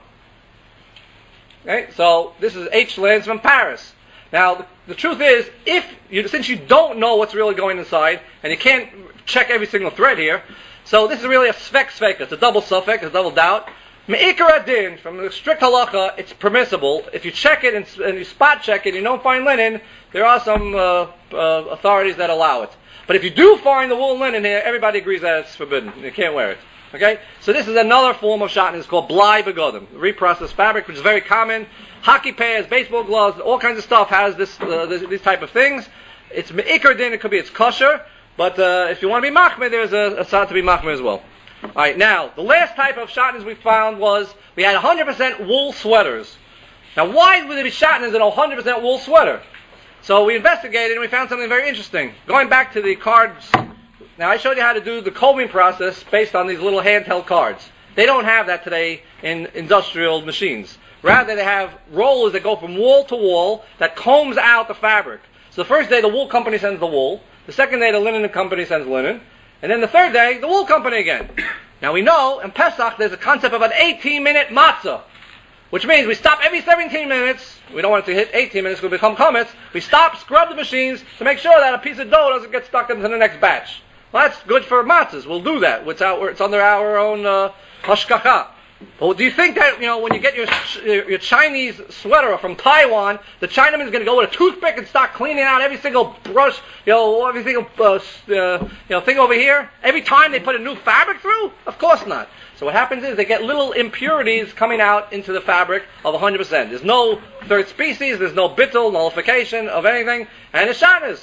Okay, so this is H. Lands from Paris. Now, the, the truth is, if you, since you don't know what's really going inside, and you can't check every single thread here, so this is really a svek svek. It's a double suffix, it's a double doubt. Me'ikar adin, from the strict halacha, it's permissible. If you check it and, and you spot check it and you don't find linen, there are some uh, uh, authorities that allow it. But if you do find the wool and linen here, everybody agrees that it's forbidden. You can't wear it. Okay? So this is another form of shatnez. It's called blai begodim, reprocessed fabric, which is very common. Hockey pads, baseball gloves, all kinds of stuff has this, uh, this these type of things. It's me'ikar din, it could be it's kosher, but uh, if you want to be machmir, there's a, a side to be machmir as well. Alright, now, the last type of shatnez we found was, we had one hundred percent wool sweaters. Now, why would there be shatnez in a one hundred percent wool sweater? So we investigated and we found something very interesting. Going back to the cards, now I showed you how to do the combing process based on these little handheld cards. They don't have that today in industrial machines. Rather, they have rollers that go from wall to wall that combs out the fabric. So the first day, the wool company sends the wool. The second day, the linen company sends linen. And then the third day, the wool company again. Now we know, in Pesach, there's a concept of an eighteen-minute matzah, which means we stop every seventeen minutes. We don't want it to hit eighteen minutes, it's going to become chametz. We stop, scrub the machines to make sure that a piece of dough doesn't get stuck into the next batch. Well, that's good for matzahs. We'll do that. It's, our, it's under our own uh, hashkacha. But do you think that, you know, when you get your your Chinese sweater from Taiwan, the Chinaman's going to go with a toothpick and start cleaning out every single brush, you know, every single uh, uh, you know thing over here? Every time they put a new fabric through? Of course not. So what happens is they get little impurities coming out into the fabric of one hundred percent. There's no third species, there's no bittul, nullification of anything, and it's shatnez.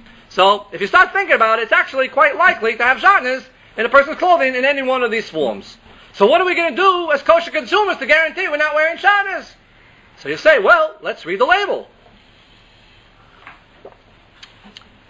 So if you start thinking about it, it's actually quite likely to have shatnez in a person's clothing in any one of these forms. So what are we going to do as kosher consumers to guarantee we're not wearing shatnez? So you say, well, let's read the label.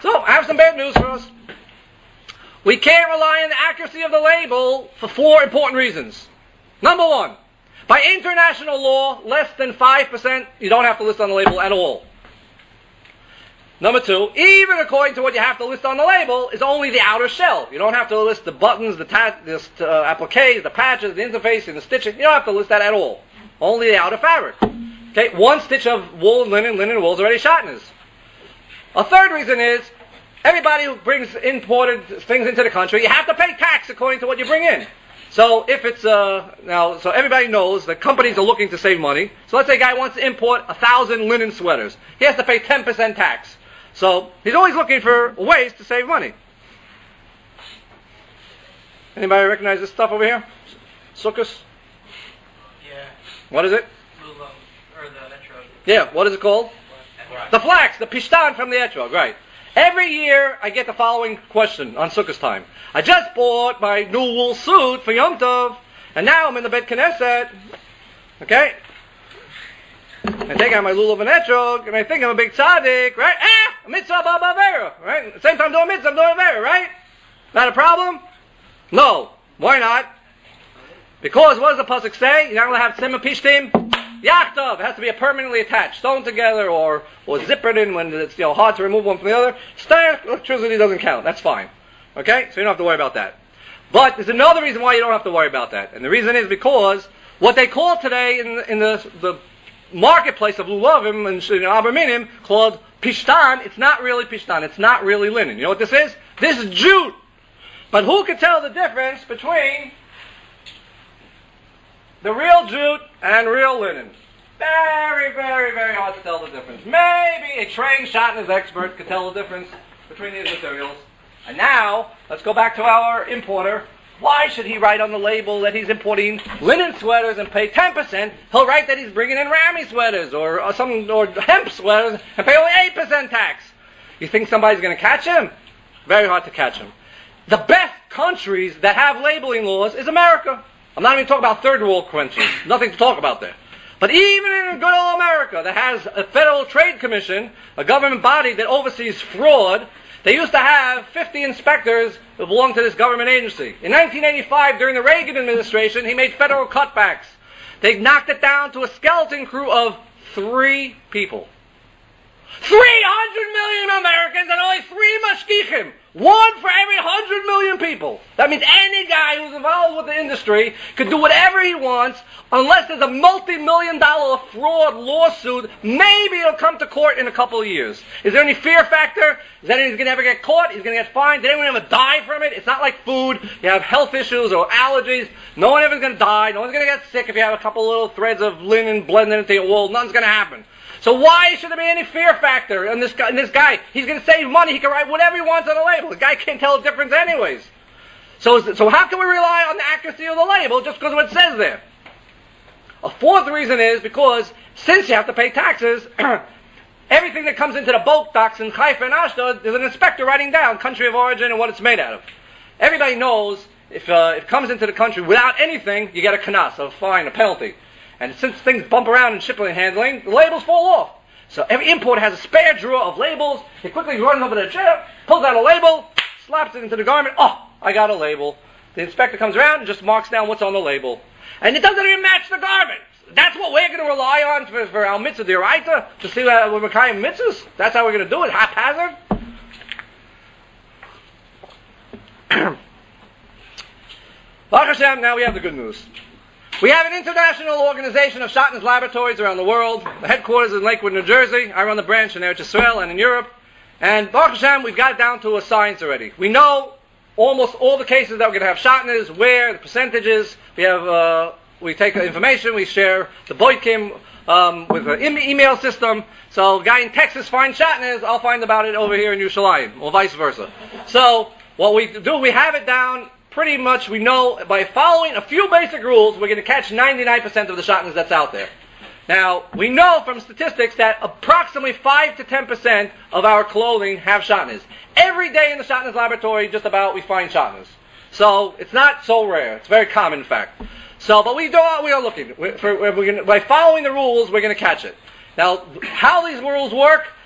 So, I have some bad news for us. We can't rely on the accuracy of the label for four important reasons. Number one, by international law, less than five percent you don't have to list on the label at all. Number two, even according to what you have to list on the label, is only the outer shell. You don't have to list the buttons, the, ta- the uh, appliques, the patches, the interface, and the stitching. You don't have to list that at all. Only the outer fabric. Okay, one stitch of wool and linen, linen and wool is already shatnez. A third reason is, everybody who brings imported things into the country, you have to pay tax according to what you bring in. So if it's, uh, now, so everybody knows that companies are looking to save money. So let's say a guy wants to import a thousand linen sweaters. He has to pay ten percent tax. So he's always looking for ways to save money. Anybody recognize this stuff over here? Sukkos? Yeah. What is it? Lulav, or the etrog. Yeah, what is it called? Flax. The flax, the pishtan from the etrog, right. Every year I get the following question on Sukkos time. I just bought my new wool suit for Yom Tov, and now I'm in the Bet Knesset. Okay? I take out my lulav and etrog, and I think I'm a big tzaddik, right? Ah! A mitzvah ba'avera, right? At the same time I'm doing mitzvah, I'm doing avera, right? Not a problem? No. Why not? Because what does the pasuk say? You're not going to have tzimah pishtim? Yachtov. It has to be a permanently attached, sewn together, or, or zippered in when it's, you know, hard to remove one from the other. Static electricity doesn't count. That's fine. Okay? So you don't have to worry about that. But there's another reason why you don't have to worry about that. And the reason is because what they call today in the, in the, the marketplace of lulavim and abraminim called pishtan, it's not really pishtan. It's not really linen. You know what this is? This is jute. But who can tell the difference between the real jute and real linen? Very, very, very hard to tell the difference. Maybe a trained shatnez expert could tell the difference between these materials. And now, let's go back to our importer. Why should he write on the label that he's importing linen sweaters and pay ten percent? He'll write that he's bringing in Rami sweaters or, or some or hemp sweaters and pay only eight percent tax. You think somebody's going to catch him? Very hard to catch him. The best countries that have labeling laws is America. I'm not even talking about third world countries. Nothing to talk about there. But even in good old America that has a Federal Trade Commission, a government body that oversees fraud, they used to have fifty inspectors who belonged to this government agency. In nineteen eighty-five, during the Reagan administration, he made federal cutbacks. They knocked it down to a skeleton crew of three people. three hundred million Americans and only three mashgichim. One for every one hundred million people. That means any guy who's involved with the industry could do whatever he wants unless there's a multi-million dollar fraud lawsuit. Maybe it'll come to court in a couple of years. Is there any fear factor? Is that he's going to ever get caught? He's going to get fined? Did anyone ever die from it? It's not like food. You have health issues or allergies. No one ever is going to die. No one's going to get sick if you have a couple little threads of linen blended into your wool. Nothing's going to happen. So why should there be any fear factor in this guy? In this guy? He's going to save money. He can write whatever he wants on the label. The guy can't tell the difference anyways. So, is it, so how can we rely on the accuracy of the label just because of what it says there? A fourth reason is because since you have to pay taxes, everything that comes into the bulk docks in Haifa and Ashdod, there's an inspector writing down country of origin and what it's made out of. Everybody knows if uh, it comes into the country without anything, you get a kanas, a fine, a penalty. And since things bump around in shipping and handling, the labels fall off. So every importer has a spare drawer of labels. He quickly runs over to the chair, pulls out a label, slaps it into the garment. Oh, I got a label. The inspector comes around and just marks down what's on the label. And it doesn't even match the garment. That's what we're going to rely on for, for our mitzvah d'oraita, to see uh, we're Mekayim mitzvahs. That's how we're going to do it, haphazard. Baruch Hashem, now we have the good news. We have an international organization of shatnez laboratories around the world. The headquarters is in Lakewood, New Jersey. I run the branch in Eretz Yisrael and in Europe. And Baruch Hashem, we've got it down to a science already. We know almost all the cases that we're going to have shatnez, where, the percentages. We have, uh, we take information, we share the boikim um, with an e- email system. So, a guy in Texas finds shatnez, I'll find about it over here in Yerushalayim, or vice versa. So, what we do, we have it down. Pretty much we know by following a few basic rules, we're going to catch ninety-nine percent of the shatnez that's out there. Now, we know from statistics that approximately five to ten percent of our clothing have shatnez. Every day in the shatnez laboratory, just about, we find shatnez. So, it's not so rare. It's very common, in fact. So, but we do, we are looking. We're, for, we're gonna, by following the rules, we're going to catch it. Now, how these rules work,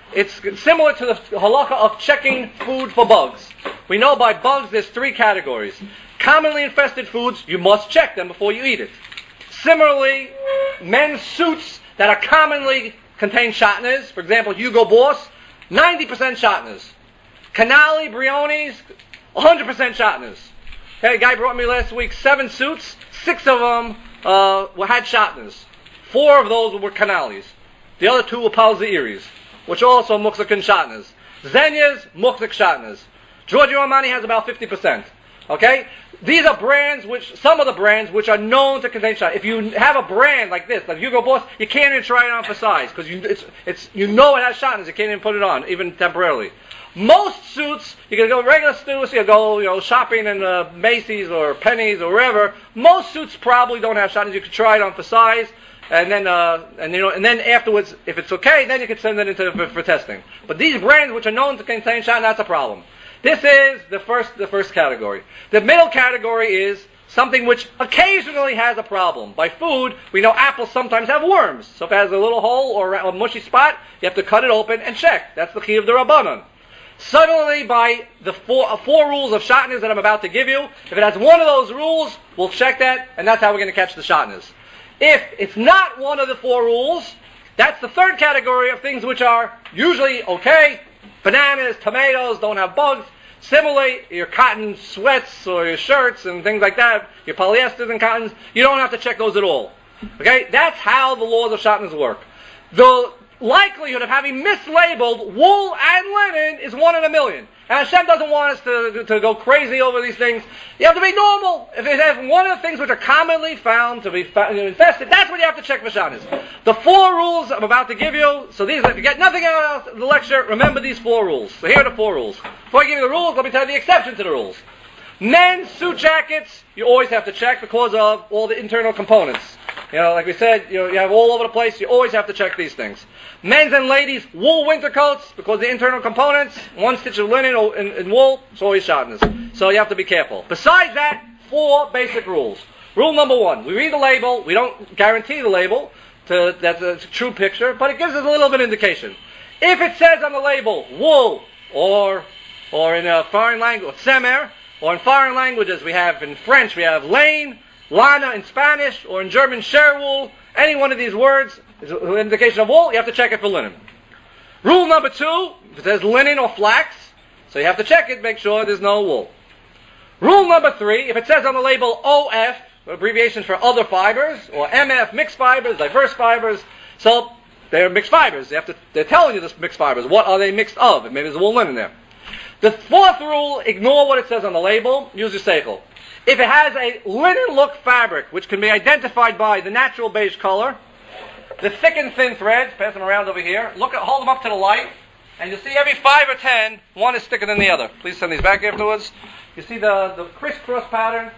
it's similar to the halacha of checking food for bugs. We know by bugs there's three categories. Commonly infested foods, you must check them before you eat it. Similarly, men's suits that are commonly contain shatnez, for example, Hugo Boss, ninety percent shatnez. Canali, Briones, one hundred percent shatnez. Okay, a guy brought me last week seven suits, six of them uh, had shatnez. Four of those were Canalis. The other two were Palzeiris, which are also mukzik and shatnez. Zenyas, mukzik shatnez. Giorgio Armani has about fifty percent. Okay? These are brands which, some of the brands which are known to contain shatnez. If you have a brand like this, like Hugo Boss, you can't even try it on for size, because you, it's, it's, you know it has shatnez, you can't even put it on, even temporarily. Most suits, you can go regular suits, you go, you know, shopping in uh, Macy's or Penny's or wherever. Most suits probably don't have shatnez. You can try it on for size, and then, uh, and you know, and then afterwards, if it's okay, then you can send it into for, for testing. But these brands which are known to contain shatnez, that's a problem. This is the first, the first category. The middle category is something which occasionally has a problem. By food, we know apples sometimes have worms. So if it has a little hole or a mushy spot, you have to cut it open and check. That's the key of the Rabbanon. Suddenly, by the four, uh, four rules of shatnez that I'm about to give you, if it has one of those rules, we'll check that, and that's how we're going to catch the shatnez. If it's not one of the four rules, that's the third category of things which are usually okay. Bananas, tomatoes don't have bugs. Similarly, your cotton sweats or your shirts and things like that, your polyesters and cottons, you don't have to check those at all. Okay? That's how the laws of shatnez work. The likelihood of having mislabeled wool and linen is one in a million. And Hashem doesn't want us to, to go crazy over these things. You have to be normal. If it has one of the things which are commonly found to be infested, that's when you have to check for shatnez. The four rules I'm about to give you, so these, if you get nothing out of the lecture, remember these four rules. So here are the four rules. Before I give you the rules, let me tell you the exception to the rules. Men's suit jackets, you always have to check because of all the internal components. You know, like we said, you know, you have all over the place, you always have to check these things. Men's and ladies, wool winter coats, because the internal components, one stitch of linen or in, in wool, it's always shatnez. So you have to be careful. Besides that, four basic rules. Rule number one, we read the label, we don't guarantee the label, to, that's a true picture, but it gives us a little bit of indication. If it says on the label, wool, or, or in a foreign language, semer, or in foreign languages, we have, in French, we have laine, lana in Spanish, or in German, sherwool, any one of these words is an indication of wool, you have to check it for linen. Rule number two, if it says linen or flax, so you have to check it, make sure there's no wool. Rule number three, if it says on the label O F, abbreviations for other fibers, or M F, mixed fibers, diverse fibers, so they're mixed fibers. They have to, they're telling you this mixed fibers. What are they mixed of? And maybe there's wool linen there. The fourth rule, ignore what it says on the label, use your seichel. If it has a linen look fabric, which can be identified by the natural beige color, the thick and thin threads, pass them around over here, look at, hold them up to the light, and you'll see every five or ten, one is thicker than the other. Please send these back afterwards. You see the, the crisscross pattern.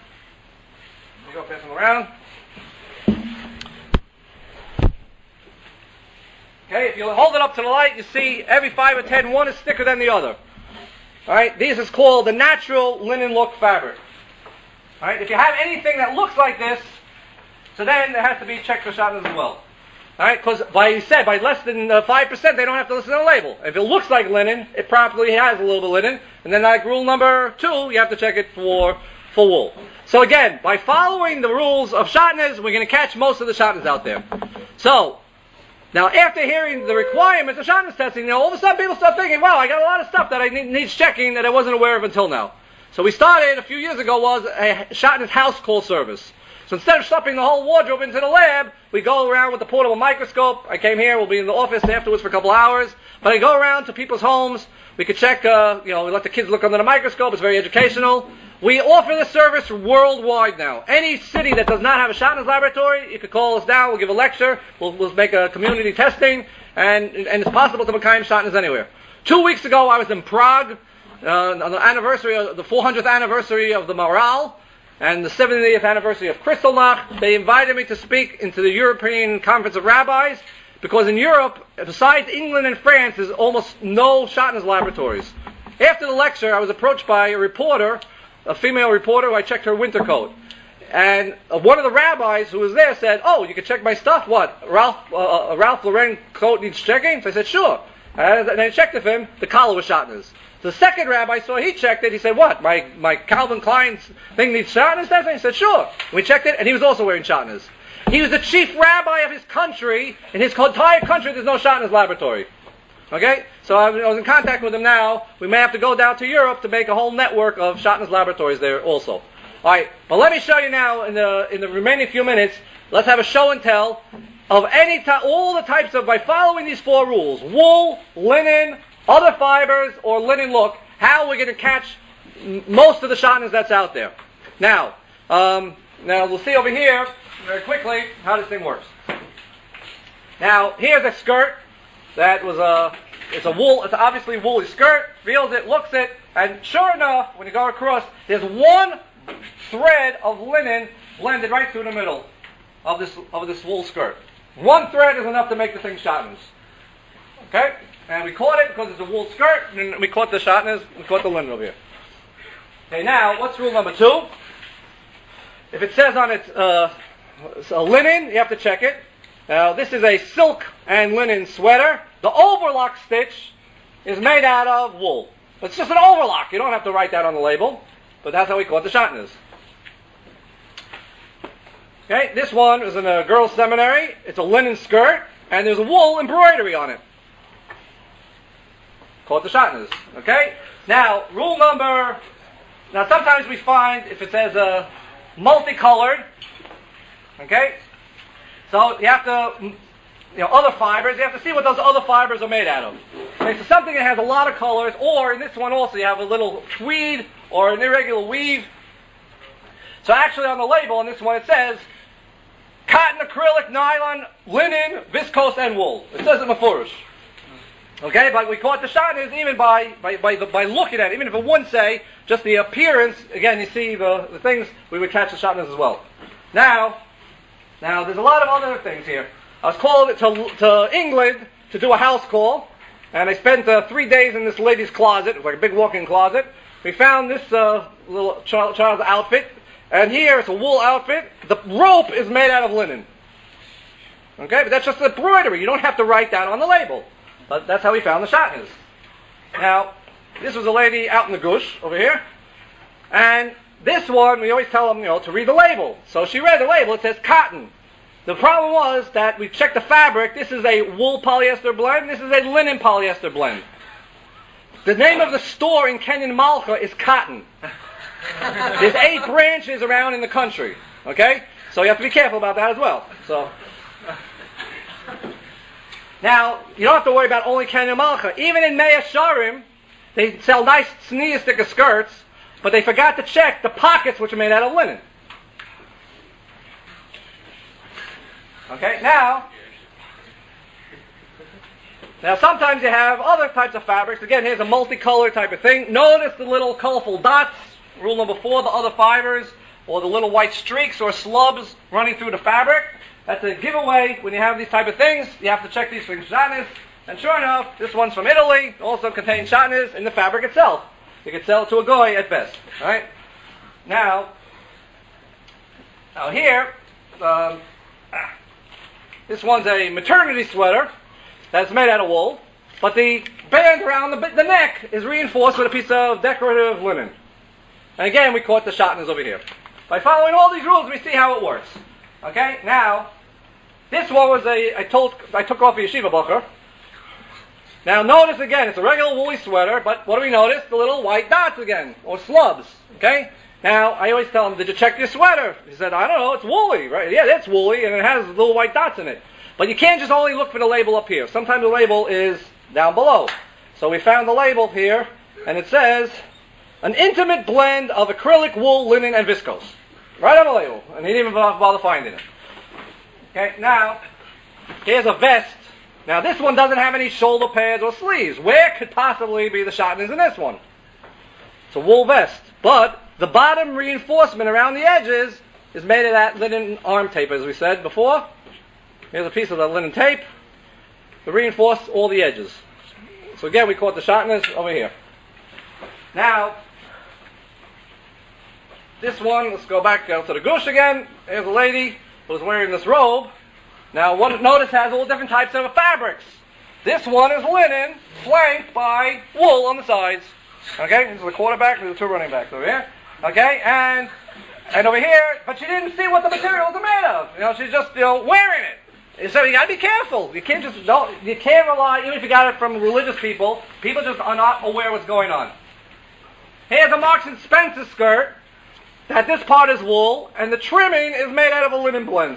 There you go, pass them around. Okay, if you hold it up to the light, you see every five or ten, one is thicker than the other. Alright, this is called the natural linen look fabric. Alright, if you have anything that looks like this, so then it has to be checked for shatnez as well. Alright, because by you said by less than uh, five percent, they don't have to listen to the label. If it looks like linen, it probably has a little bit of linen. And then like rule number two, you have to check it for, for wool. So again, by following the rules of shatnez, we're going to catch most of the shatnez out there. So, now after hearing the requirements of shatnez testing, you know, all of a sudden people start thinking, wow, I got a lot of stuff that I need, needs checking that I wasn't aware of until now. So we started a few years ago was a shatnez house call service. So instead of stuffing the whole wardrobe into the lab, we go around with the portable microscope. I came here, we'll be in the office afterwards for a couple hours. But I go around to people's homes. We could check, uh, you know, we let the kids look under the microscope. It's very educational. We offer this service worldwide now. Any city that does not have a shatnez laboratory, you could call us down. We'll give a lecture. We'll, we'll make a community testing. And, and it's possible to become shatnez anywhere. Two weeks ago, I was in Prague uh, on the anniversary, of the four hundredth anniversary of the Maral. And the seventieth anniversary of Kristallnacht. They invited me to speak into the European Conference of Rabbis, because in Europe, besides England and France, there's almost no shatnez laboratories. After the lecture, I was approached by a reporter, a female reporter, who I checked her winter coat. And uh, one of the rabbis who was there said, oh, you can check my stuff? What, Ralph, uh, uh, Ralph Lauren coat needs checking? So I said, sure. And then he checked with him, the collar was shatnez. The second rabbi saw, he checked it, he said, what, my, my Calvin Klein thing needs shatnez? He said, sure. We checked it, and he was also wearing shatnez. He was the chief rabbi of his country. In his entire country, there's no shatnez laboratory. Okay? So I was in contact with him now. We may have to go down to Europe to make a whole network of shatnez laboratories there also. Alright, but let me show you now, in the in the remaining few minutes, let's have a show and tell of any ty- all the types of, by following these four rules, wool, linen, other fibers, or linen look, how we're going to catch m- most of the shatnez that's out there. Now, um, now we'll see over here, very quickly, how this thing works. Now, here's a skirt that was a, it's a wool, it's obviously a woolly skirt, feels it, looks it, and sure enough, when you go across, there's one thread of linen blended right through the middle of this of this wool skirt. One thread is enough to make the thing shatnez. Okay? And we caught it because it's a wool skirt, and we caught the shatnez, we caught the linen over here. Okay, now, what's rule number two? If it says on it, uh, a linen, you have to check it. Now, this is a silk and linen sweater. The overlock stitch is made out of wool. It's just an overlock. You don't have to write that on the label. But that's how we caught the shatnez. Okay, this one is in a girls' seminary. It's a linen skirt, and there's a wool embroidery on it. Caught the shatnez. Okay? Now, rule number... Now, sometimes we find, if it says uh, multicolored, okay? So, you have to... You know, other fibers, you have to see what those other fibers are made out of. Okay, so something that has a lot of colors, or in this one also you have a little tweed or an irregular weave. So actually on the label on this one it says cotton, acrylic, nylon, linen, viscose, and wool. It says it mafurish. Okay, but we caught the shatnez even by by, by, the, by looking at it. Even if it wouldn't say, just the appearance, again you see the, the things, we would catch the shatnez as well. Now, now there's a lot of other things here. I was called to, to England to do a house call, and I spent uh, three days in this lady's closet. It was like a big walk-in closet. We found this uh, little child, child's outfit, and here it's a wool outfit. The rope is made out of linen. Okay, but that's just embroidery. You don't have to write that on the label. But that's how we found the shatnez. Now, this was a lady out in the gush over here, and this one we always tell them, you know, to read the label. So she read the label. It says cotton. The problem was that we checked the fabric. This is a wool polyester blend. This is a linen polyester blend. The name of the store in Kenyon Malcha is Cotton. There's eight branches around in the country. Okay? So you have to be careful about that as well. So now, you don't have to worry about only Kenyon Malcha. Even in Mea Sharim, they sell nice sneer sticker skirts, but they forgot to check the pockets which are made out of linen. Okay, now, now sometimes you have other types of fabrics. Again, here's a multicolored type of thing. Notice the little colorful dots. Rule number four, the other fibers, or the little white streaks or slubs running through the fabric. That's a giveaway when you have these type of things. You have to check these things, shatnez. And sure enough, this one's from Italy. Also contains shatnez in the fabric itself. You could sell it to a goy at best. All right? Now, now here, um, this one's a maternity sweater that's made out of wool, but the band around the, the neck is reinforced with a piece of decorative linen. And again, we caught the shatnez over here. By following all these rules, we see how it works. Okay, now, this one was a, I told, I took off a yeshiva bacher. Now notice again, it's a regular woolly sweater, but what do we notice? The little white dots again, or slubs. Okay? Now, I always tell him, did you check your sweater? He said, I don't know, it's woolly, right? Yeah, it's woolly, and it has little white dots in it. But you can't just only look for the label up here. Sometimes the label is down below. So we found the label here, and it says, an intimate blend of acrylic, wool, linen, and viscose. Right on the label. And he didn't even bother finding it. Okay, now, here's a vest. Now, this one doesn't have any shoulder pads or sleeves. Where could possibly be the shatnez in this one? It's a wool vest. But the bottom reinforcement around the edges is made of that linen arm tape, as we said before. Here's a piece of the linen tape to reinforce all the edges. So again, we caught the shatnez over here. Now, this one, let's go back uh, to the gush again. Here's a lady who's wearing this robe. Now, what notice has all different types of fabrics. This one is linen, flanked by wool on the sides. Okay, this is the quarterback, and the two running backs over here. Okay, and and over here, but she didn't see what the materials are made of. You know, she's just you know wearing it. And so you got to be careful. You can't just don't. You can't rely, even if you got it from religious people. People just are not aware what's going on. Here's a Marks and Spencer skirt. That this part is wool, and the trimming is made out of a linen blend.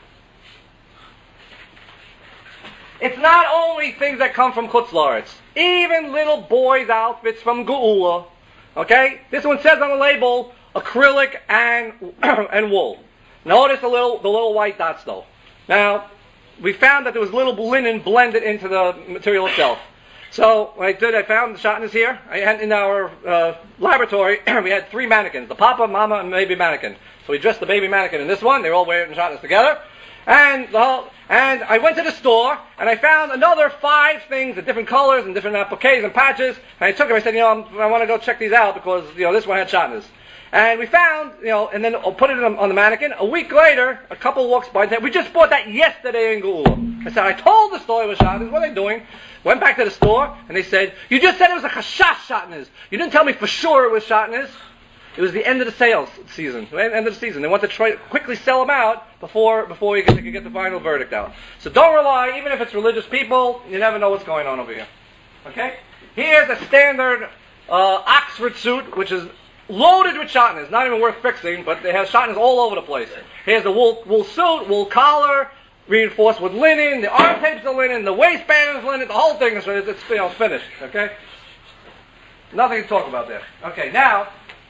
It's not only things that come from Chutz La'aretz. Even little boys' outfits from Geula. Okay? This one says on the label, acrylic and and wool. Notice the little the little white dots though. Now, we found that there was little linen blended into the material itself. So, what I did, I found the shotnas here. I had in our uh, laboratory, we had three mannequins, the papa, mama, and baby mannequin. So we dressed the baby mannequin in this one. They were all wearing the shotnas together. And the whole, and I went to the store, and I found another five things in different colors and different appliques and patches. And I took them. I said, you know, I'm, I want to go check these out because you know this one had shotnas. And we found, you know, and then I'll put it on the mannequin. A week later, a couple walks by and said, we just bought that yesterday in Geula. I said, I told the store it was shotnas. What are they doing? Went back to the store, and they said, you just said it was a chashash shotnas. You didn't tell me for sure it was shotnas. It was the end of the sales season, end of the season. They want to try to quickly sell them out before before you can, they can get the final verdict out. So don't rely, even if it's religious people, you never know what's going on over here. Okay? Here's a standard uh, Oxford suit, which is loaded with shotnas, not even worth fixing, but it has shotnas all over the place. Here's the wool, wool suit, wool collar, reinforced with linen, the arm tapes are linen, the waistband is linen, the whole thing is it's, it's you know, finished. Okay? Nothing to talk about there. Okay, now,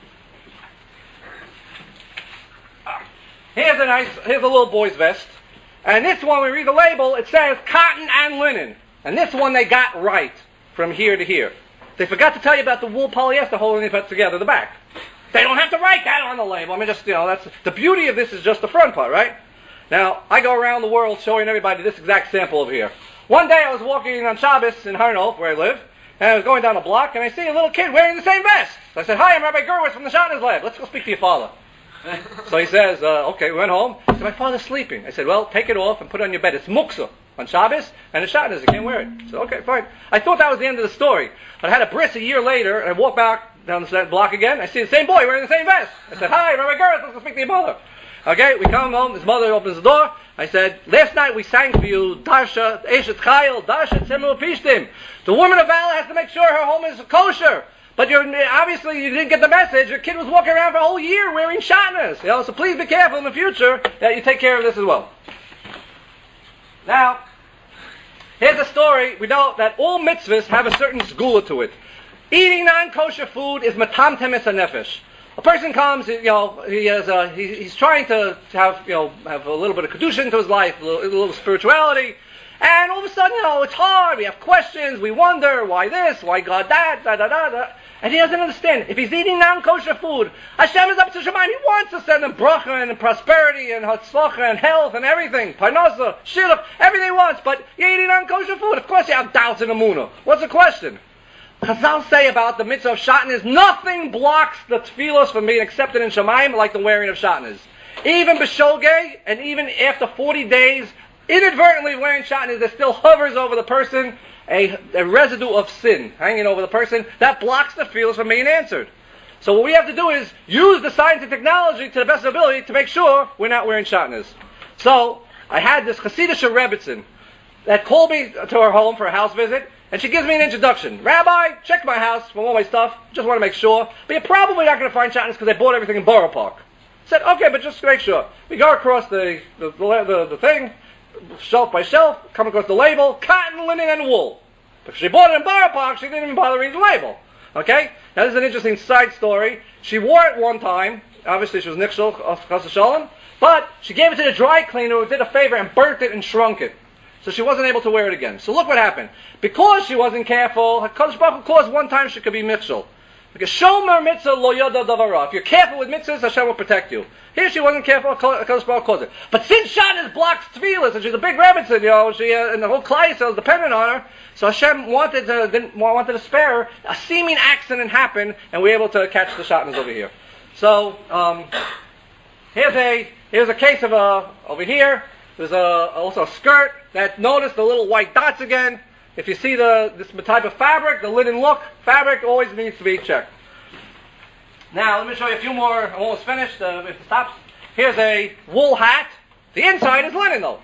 here's a nice, here's a little boy's vest. And this one, when we read the label, it says cotton and linen. And this one they got right from here to here. They forgot to tell you about the wool polyester holding it together, the back. They don't have to write that on the label. I mean, just, you know, that's, the beauty of this is just the front part, right? Now, I go around the world showing everybody this exact sample over here. One day I was walking on Shabbos in Harnof, where I live, and I was going down a block, and I see a little kid wearing the same vest. So I said, hi, I'm Rabbi Gerwitz from the Shotnas Lab. Let's go speak to your father. So he says, uh, okay, we went home. He said, my father's sleeping. I said, well, take it off and put it on your bed. It's muksa on Shabbos, and it's Shotnas. You can't wear it. I said, okay, fine. I thought that was the end of the story. But I had a bris a year later, and I walked back down the block again. I see the same boy wearing the same vest. I said, hi, Rabbi Gerwitz, let's go speak to your mother. Okay, we come home, his mother opens the door. I said, last night we sang for you, Darsha, Eshet Chayil, Darsha, Tzemel Pishtim. The woman of valor has to make sure her home is kosher. But you're, obviously you didn't get the message. Your kid was walking around for a whole year wearing shotnas. You know, so please be careful in the future that you take care of this as well. Now, here's a story. We know that all mitzvahs have a certain sgula to it. Eating non-kosher food is matamtem es hanefesh. A person comes, you know, he has a, he, he's trying to have, you know, have a little bit of kedusha into his life, a little, a little spirituality, and all of a sudden, you know, it's hard. We have questions. We wonder why this, why God that, da da da da. And he doesn't understand. If he's eating non-kosher food, Hashem is up to Shemaim. He wants to send him bracha and prosperity and hatzlacha and health and everything, parnasa, shidduch, everything he wants. But you're eating non-kosher food. Of course, you have doubts in the munah. What's the question? Chazal say about the mitzvah of shatnez, nothing blocks the tefillos from being accepted in Shemaim like the wearing of shatnez. Even b'shogeg, and even after forty days, inadvertently wearing shatnez, there still hovers over the person a, a residue of sin hanging over the person that blocks the tefillos from being answered. So what we have to do is use the science and technology to the best of ability to make sure we're not wearing shatnez. So I had this Hasidic Rebbitzin that called me to her home for a house visit. And she gives me an introduction. Rabbi, check my house for all my stuff. Just want to make sure. But you're probably not going to find shatnez because I bought everything in Borough Park. I said, okay, but just to make sure. We go across the the, the, the thing, shelf by shelf, come across the label, cotton, linen, and wool. Because she bought it in Borough Park, she didn't even bother reading the label. Okay? Now this is an interesting side story. She wore it one time. Obviously she was nichshel, chas v'shalom. But she gave it to the dry cleaner who did a favor and burnt it and shrunk it. So she wasn't able to wear it again. So look what happened. Because she wasn't careful, HaKadosh Baruch Hu caused one time she could be mitzvah. Because shomer mitzvah lo yoda davara. If you're careful with mitzvahs, Hashem will protect you. Here she wasn't careful, HaKadosh Baruch Hu caused it. But since Shatnez blocks tefillas, and she's a big Rebbitzin, you know, she uh, and the whole Klal Yisrael is dependent on her, so Hashem wanted to didn't wanted to spare her. A seeming accident happened, and we were able to catch the Shatnez over here. So um, here's a here's a case of a over here. There's a, also a skirt that, notice the little white dots again. if you see the this type of fabric, the linen look, fabric always needs to be checked. Now, let me show you a few more. I'm almost finished. Uh, if it stops. Here's a wool hat. The inside is linen, though.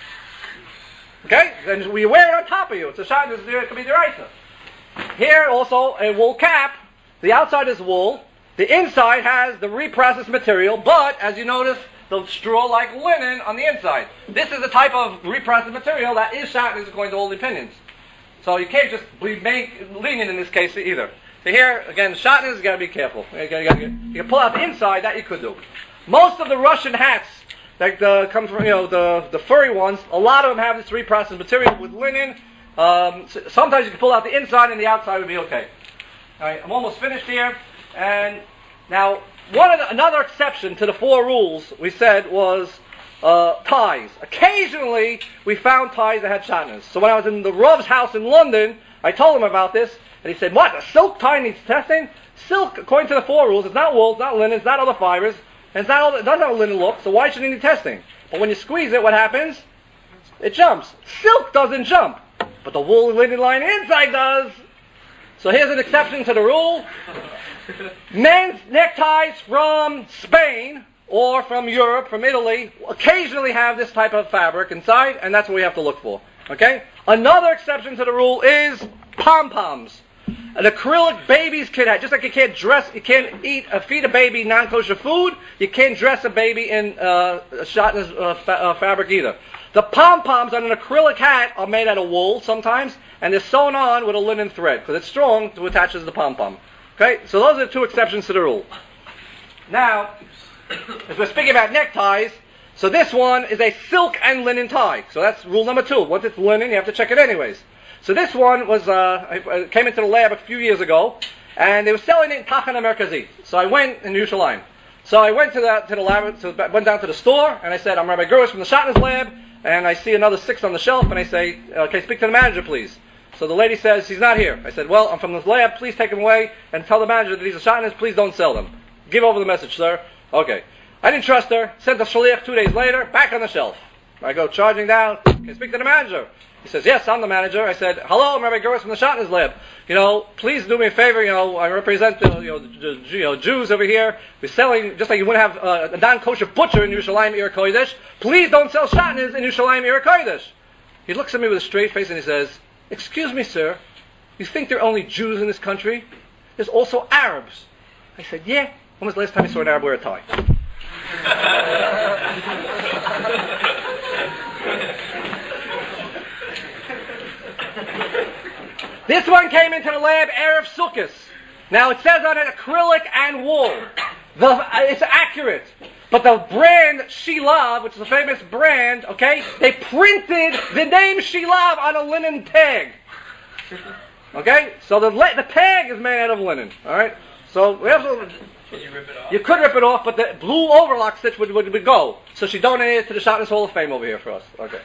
Okay? Then we wear it on top of you. It's a shot. It could be deraisa. Here, also, a wool cap. The outside is wool. The inside has the reprocessed material, but, as you notice, the straw-like linen on the inside. This is the type of reprocessed material that is shatnez according to all the opinions. So you can't just be make, lenient in this case either. So here, again, shatnez, you got to be careful. You, gotta, you, gotta, you can pull out the inside, that you could do. Most of the Russian hats that uh, come from, you know, the, the furry ones, a lot of them have this reprocessed material with linen. Um, so sometimes you can pull out the inside and the outside would be okay. All right, I'm almost finished here. And now, one of the, another exception to the four rules we said was uh, ties. Occasionally, we found ties that had shatnez. So when I was in the Rav's house in London, I told him about this, and he said, "What? A silk tie needs testing? Silk, according to the four rules, it's not wool, it's not linen, it's not other fibers, and it's not all, it doesn't have a linen look. So why should it need testing? But when you squeeze it, what happens? It jumps. Silk doesn't jump, but the wool linen line inside does. So here's an exception to the rule. Men's neckties from Spain or from Europe, from Italy, occasionally have this type of fabric inside, and that's what we have to look for. Okay? Another exception to the rule is pom-poms. An acrylic baby's kid hat. Just like you can't dress, you can't eat, uh, feed a baby non-kosher food, you can't dress a baby in uh, a shatnez uh, fa- uh, fabric either. The pom-poms on an acrylic hat are made out of wool sometimes, and they're sewn on with a linen thread, because it's strong to attach as the pom-pom. Okay, so those are the two exceptions to the rule. Now, as we're speaking about neckties, so this one is a silk and linen tie. So that's rule number two. Once it's linen, you have to check it anyways. So this one was, uh, I came into the lab a few years ago, and they were selling it in Tachana Merkazit. So I went in Yerushalayim. So I went to the, to the lab, so went down to the store, and I said, "I'm Rabbi Gersh from the Shatnez lab," and I see another six on the shelf, and I say, uh, "Can I speak to the manager, please?" So the lady says, "He's not here." I said, "Well, I'm from this lab. Please take him away and tell the manager that he's a shatnez. Please don't sell them. Give over the message, sir." Okay. I didn't trust her. Sent the shaliach two days later, back on the shelf. I go charging down. "Can I speak to the manager?" He says, "Yes, I'm the manager." I said, "Hello, I'm Rabbi Gersh from the Shatnez lab. You know, please do me a favor. You know, I represent the, you know, the, you know, Jews over here. We're selling, just like you wouldn't have uh, a non-kosher butcher in Yerushalayim Ir Kodesh. Please don't sell Shatnez in Yerushalayim Ir Kodesh." He looks at me with a straight face and he says, "Excuse me, sir. You think there are only Jews in this country? There's also Arabs." I said, "Yeah. When was the last time you saw an Arab wear a tie?" This one came into the lab, Erev Sukkos. Now it says on it acrylic and wool. The, it's accurate. But the brand Shilav, which is a famous brand, okay, they printed the name Shilav on a linen tag. Okay? So the the tag is made out of linen. Alright? So we have to, Can you rip it off? you could rip it off, but the blue overlock stitch would, would, would go. So she donated it to the Shatnez Hall of Fame over here for us. Okay.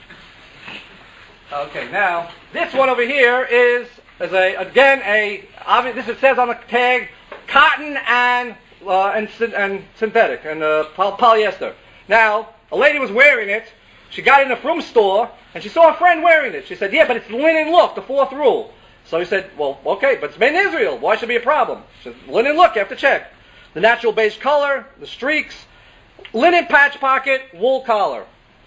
Okay, now, this one over here is, is a, again, a, obviously, this it says on the tag, cotton and, uh, and, and synthetic, and uh, polyester. Now, a lady was wearing it, she got in a frum store, and she saw a friend wearing it. She said, "Yeah, but it's linen look, the fourth rule." So he said, "Well, okay, but it's made in Israel. Why should it be a problem?" She said, "Linen look, you have to check. The natural beige color, the streaks, linen patch pocket, wool collar.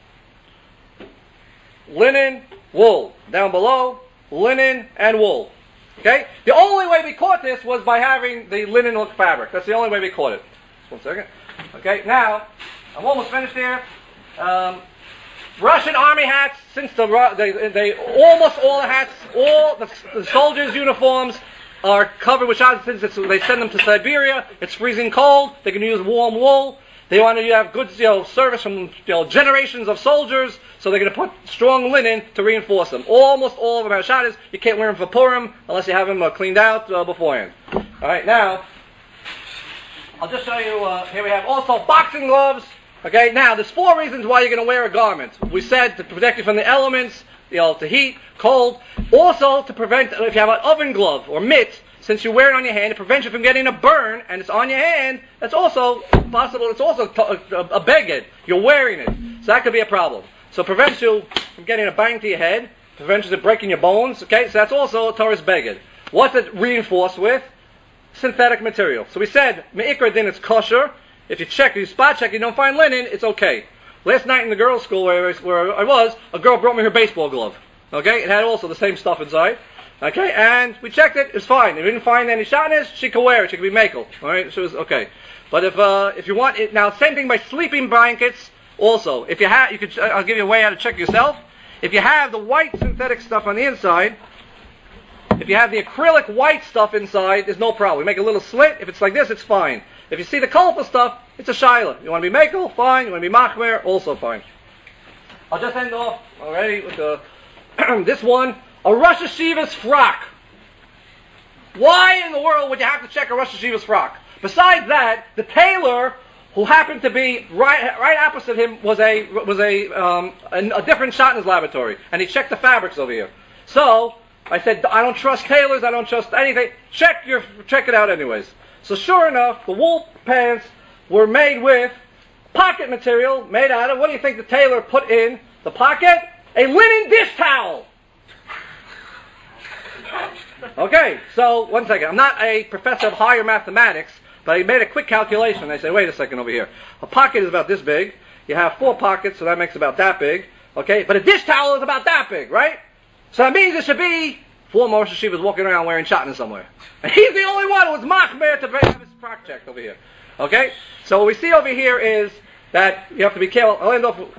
Linen, wool. Down below, linen and wool." Okay? The only way we caught this was by having the linen look fabric. That's the only way we caught it. Just one second. Okay, now, I'm almost finished here. Um, Russian army hats, since the they, they almost all the hats, all the, the soldiers' uniforms are covered with shots. Since it's, they send them to Siberia, it's freezing cold. They can use warm wool. They want to have good, you know, service from, you know, generations of soldiers, so they're going to put strong linen to reinforce them. Almost all of them have shadas. You can't wear them for Purim unless you have them uh, cleaned out uh, beforehand. All right, now I'll just show you. Uh, here we have also boxing gloves. Okay, now there's four reasons why you're going to wear a garment. We said to protect you from the elements, you know, to heat, cold. Also to prevent, if you have an oven glove or mitt, since you wear it on your hand, it prevents you from getting a burn, and it's on your hand. That's also possible. It's also a, a, a beged. You're wearing it, so that could be a problem. So it prevents you from getting a bang to your head. Prevention of breaking your bones. Okay, so that's also Torah's beged. What's it reinforced with? Synthetic material. So we said, me'ikra din, it's kosher. If you check, you spot check, you don't find linen, it's okay. Last night in the girls' school where I, where I was, a girl brought me her baseball glove. Okay, it had also the same stuff inside. Okay, and we checked it, it's fine. If we didn't find any shotness, she could wear it, she could be makel. Alright, so it was okay. But if uh, if you want it, now same thing by sleeping blankets also. If you have, you could, I'll give you a way how to check yourself. If you have the white synthetic stuff on the inside, if you have the acrylic white stuff inside, there's no problem. We make a little slit. If it's like this, it's fine. If you see the colorful stuff, it's a shaila. You want to be makel? Fine. You want to be machmer? Also fine. I'll just end off already with the this one, a Rosh Hashiva's frock. Why in the world would you have to check a Rosh Hashiva's frock? Besides that, the tailor who happened to be right right opposite him was a was a um, a, a different shot in his laboratory, and he checked the fabrics over here. So I said, I don't trust tailors, I don't trust anything. Check your check it out anyways. So sure enough, the wool pants were made with pocket material made out of, what do you think the tailor put in the pocket? A linen dish towel. Okay, so one second. I'm not a professor of higher mathematics, but I made a quick calculation. I said, wait a second over here. A pocket is about this big. You have four pockets, so that makes about that big. Okay, but a dish towel is about that big, right? So that means it should be four more Rosh Hashivas walking around wearing shotgun somewhere. And he's the only one who was machmer to have his project over here. Okay? So what we see over here is that you have to be careful. I'll end off with,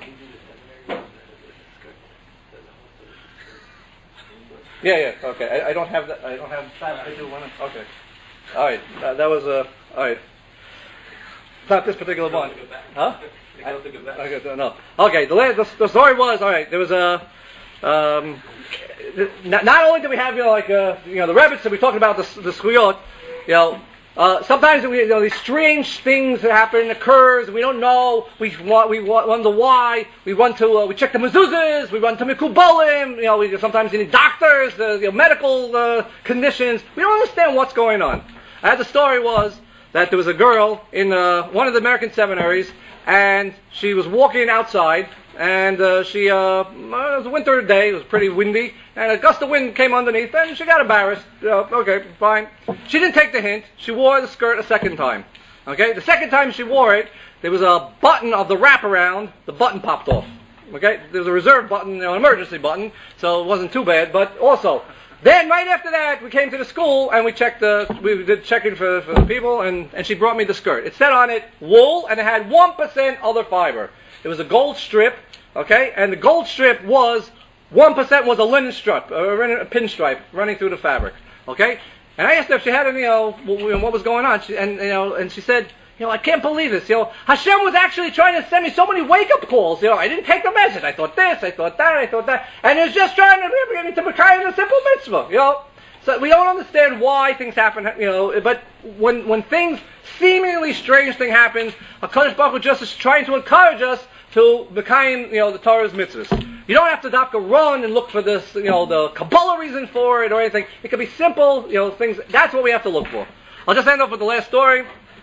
yeah, yeah, okay. I, I don't have that. I don't have that. I do one. Okay. All right. Uh, that was a. Uh, all right. Not this particular one. Huh? I, okay, no. Okay. The, the the story was all right. There was a. Um, not, not only do we have, you know, like, uh, you know, the rabbits that we talked about, the, the schuyot, you know, uh, sometimes we, you know, these strange things that happen, occurs, we don't know, we want, we wonder why, we run to, uh, we check the mezuzahs, we run to mikubalim, you know, we sometimes need doctors, uh, you know, medical, uh, conditions, we don't understand what's going on. I had the story was that there was a girl in, uh, one of the American seminaries, and she was walking outside, and uh, she, uh, it was a winter day, it was pretty windy, and a gust of wind came underneath, and she got embarrassed. Uh, okay, fine. She didn't take the hint. She wore the skirt a second time. Okay, the second time she wore it, there was a button of the wraparound, the button popped off. Okay, there was a reserve button, you know, an emergency button, so it wasn't too bad, but also, then right after that, we came to the school, and we checked the, we did checking for, for the people, and, and she brought me the skirt. It said on it, wool, and it had one percent other fiber. It was a gold strip, okay, and the gold strip was, one percent was a linen strip, a pinstripe running through the fabric, okay? And I asked her if she had any, you know, what was going on, she, and, you know, and she said, you know, I can't believe this, you know, Hashem was actually trying to send me so many wake-up calls, you know, I didn't take the message, I thought this, I thought that, I thought that, and it was just trying to get me to be kind of a simple mitzvah, you know? So we don't understand why things happen, you know, but when when things, seemingly strange thing happens, HaKadosh Baruch Hu just is trying to encourage us to become, you know, the Torah's mitzvahs. You don't have to dafka run and look for this, you know, the Kabbalah reason for it or anything. It could be simple, you know, things. That's what we have to look for. I'll just end up with the last story.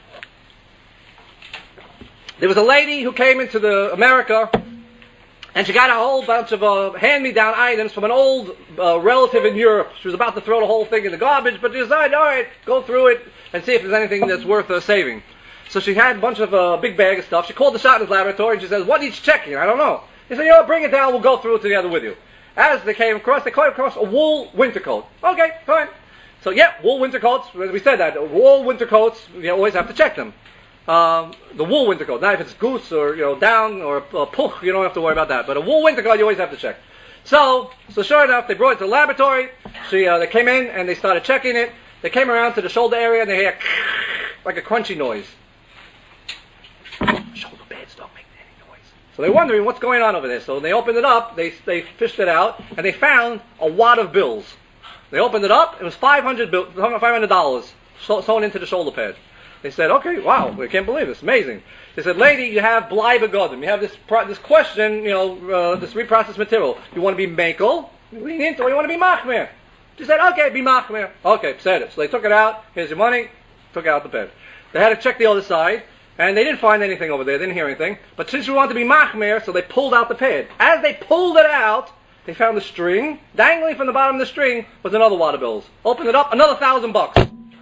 There was a lady who came into the America, and she got a whole bunch of uh, hand-me-down items from an old uh, relative in Europe. She was about to throw the whole thing in the garbage, but she decided, all right, go through it and see if there's anything that's worth uh, saving. So she had a bunch of uh, big bag of stuff. She called the shotgun's laboratory, and she says, what needs checking? I don't know. He said, you know, bring it down, we'll go through it together with you. As they came across, they came across a wool winter coat. Okay, fine. So yeah, wool winter coats, we said that, wool winter coats, you always have to check them. Um, the wool winter coat. Now, if it's goose or, you know, down or uh, puch, you don't have to worry about that. But a wool winter coat, you always have to check. So, so sure enough, they brought it to the laboratory. She, uh, they came in and they started checking it. They came around to the shoulder area and they hear like a crunchy noise. Shoulder pads don't make any noise. So they're wondering what's going on over there. So they opened it up. They they fished it out and they found a wad of bills. They opened it up. It was five hundred dollars sewn into the shoulder pad. They said, okay, wow, we can't believe this, amazing. They said, lady, you have blai begodim. You have this pro- this question, you know, uh, this reprocessed material. You want to be makel, lenient, or you want to be machmer? She said, okay, be machmer. Okay, said it. So they took it out, here's your money, took out the pad. They had to check the other side, and they didn't find anything over there, they didn't hear anything. But since we wanted to be machmer, so they pulled out the pad. As they pulled it out, they found a string. Dangling from the bottom of the string was another wad of bills. Opened it up, another thousand bucks.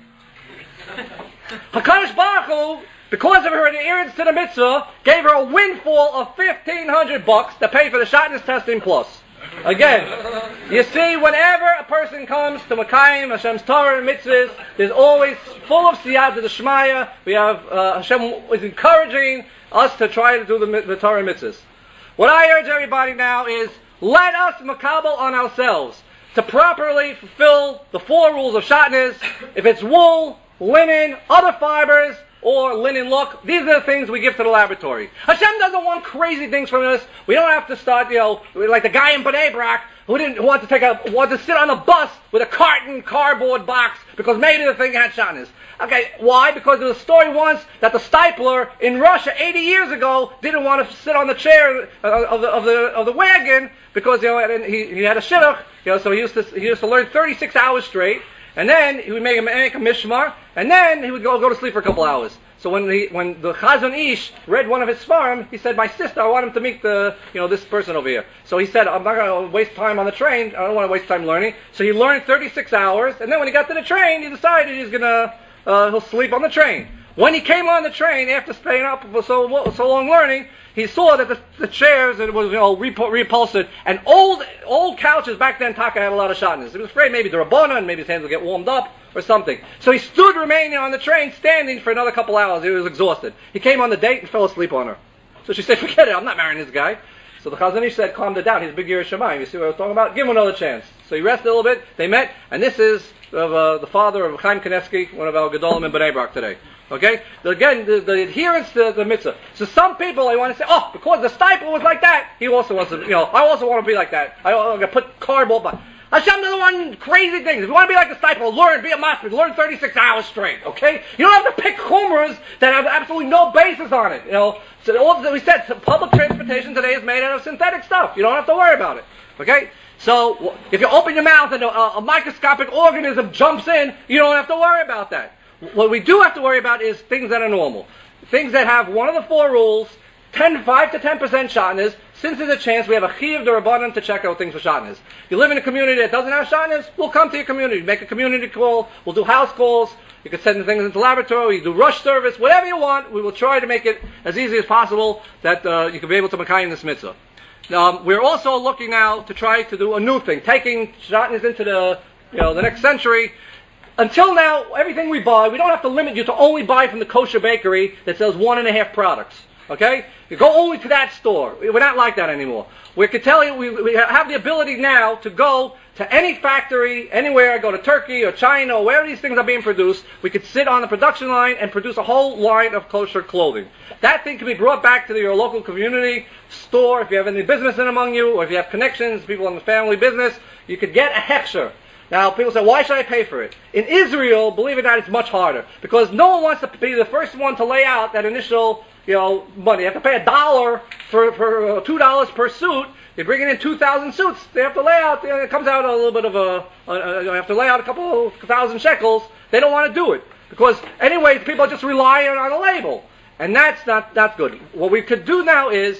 HaKadosh Baruch Hu, because of her adherence to the mitzvah, gave her a windfall of fifteen hundred bucks to pay for the shotness testing plus. Again, you see, whenever a person comes to Makayim, Hashem's Torah and mitzvahs, there's always full of siyat to the Shemaya. We have, uh, Hashem is encouraging us to try to do the, the Torah and mitzvahs. What I urge everybody now is, let us makabel on ourselves to properly fulfill the four rules of shotness. If it's wool, linen, other fibers, or linen look, these are the things we give to the laboratory. Hashem doesn't want crazy things from us. We don't have to start, you know, like the guy in Bnei Brak who didn't who wanted to take a wanted to sit on a bus with a carton cardboard box because maybe the thing had shotness. Okay, why? Because there was a story once that the stipler in Russia eighty years ago didn't want to sit on the chair of the of the of the wagon because, you know, and he he had a shidduch, you know, so he used to he used to learn thirty-six hours straight. And then he would make a, make a mishmar, and then he would go go to sleep for a couple hours. So when he, when the Chazon Ish read one of his svarim, he said, "My sister, I want him to meet the, you know, this person over here." So he said, "I'm not going to waste time on the train. I don't want to waste time learning." So he learned thirty-six hours, and then when he got to the train, he decided he's gonna uh, he'll sleep on the train. When he came on the train after staying up for so so long learning, he saw that the, the chairs, it was, you know, repulsed, and old old couches back then, Taka had a lot of shotness. He was afraid maybe the Rabbana and maybe his hands would get warmed up or something. So he stood remaining on the train, standing for another couple hours. He was exhausted. He came on the date and fell asleep on her. So she said, "Forget it, I'm not marrying this guy." So the Chazon Ish said, "Calm it down. He's a big Yiras Shamayim. You see what I was talking about? Give him another chance." So he rested a little bit. They met, and this is of, uh, the father of Chaim Kanievsky, one of our Gedolim in Bnei Brak today. Okay? Again, the, the adherence to the mitzvah. So some people, they want to say, "Oh, because the stipler was like that, he also wants to, you know, I also want to be like that. I, I'm going to put cardboard by." Hashem doesn't want crazy things. If you want to be like the stipler, learn, be a master, learn thirty-six hours straight, okay? You don't have to pick chumras that have absolutely no basis on it, you know? So all that we said, public transportation today is made out of synthetic stuff. You don't have to worry about it, okay? So if you open your mouth and a, a microscopic organism jumps in, you don't have to worry about that. What we do have to worry about is things that are normal. Things that have one of the four rules, ten, five to ten percent shotness. Since there's a chance, we have a chiyuv d'Rabbanan to check out things for shotness. You live in a community that doesn't have shotness, we'll come to your community. Make a community call, we'll do house calls, you can send the things into the laboratory, you do rush service, whatever you want, we will try to make it as easy as possible that uh, you can be able to makayim this mitzvah. Um, we're also looking now to try to do a new thing, taking shotness into the, you know, the next century. Until now, everything we buy, we don't have to limit you to only buy from the kosher bakery that sells one and a half products. Okay? You go only to that store. We're not like that anymore. We can tell you, we, we have the ability now to go to any factory, anywhere, go to Turkey or China or wherever these things are being produced. We could sit on the production line and produce a whole line of kosher clothing. That thing can be brought back to your local community store. If you have any business in among you, or if you have connections, people in the family business, you could get a hechsher. Now, people say, why should I pay for it? In Israel, believe it or not, it's much harder. Because no one wants to be the first one to lay out that initial, you know, money. You have to pay a dollar for, for uh, two dollars per suit. You're bringing in two thousand suits. They have to lay out, you know, it comes out a little bit of a, a, a, you have to lay out a couple of thousand shekels. They don't want to do it. Because anyway, people are just relying on a label. And that's not, that's good. What we could do now is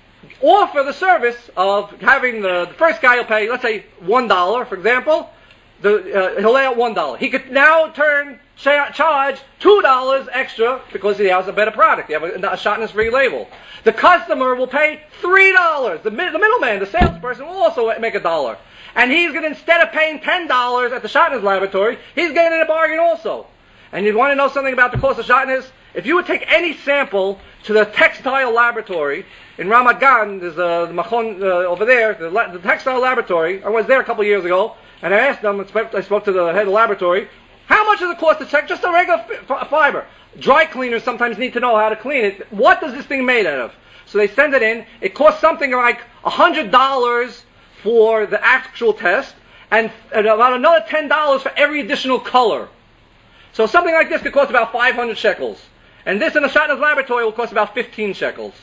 offer the service of having the, the first guy will pay, let's say, one dollar, for example. The, uh, he'll lay out one dollar. He could now turn cha- charge two dollars extra because he has a better product. You have a, a shotness-free label. The customer will pay three dollars. The, the middleman, the salesperson, will also make a dollar. And he's going to, instead of paying ten dollars at the shotness laboratory, he's getting a bargain also. And you want to know something about the cost of shotness? If you would take any sample to the textile laboratory in Ramat Gan, there's a the machon uh, over there, the, la- the textile laboratory. I was there a couple of years ago. And I asked them, I spoke to the head of the laboratory, how much does it cost to check just a regular f- fiber? Dry cleaners sometimes need to know how to clean it. What does this thing made out of? So they send it in. It costs something like one hundred dollars for the actual test, and, and about another ten dollars for every additional color. So something like this could cost about five hundred shekels. And this in a shotness laboratory will cost about fifteen shekels.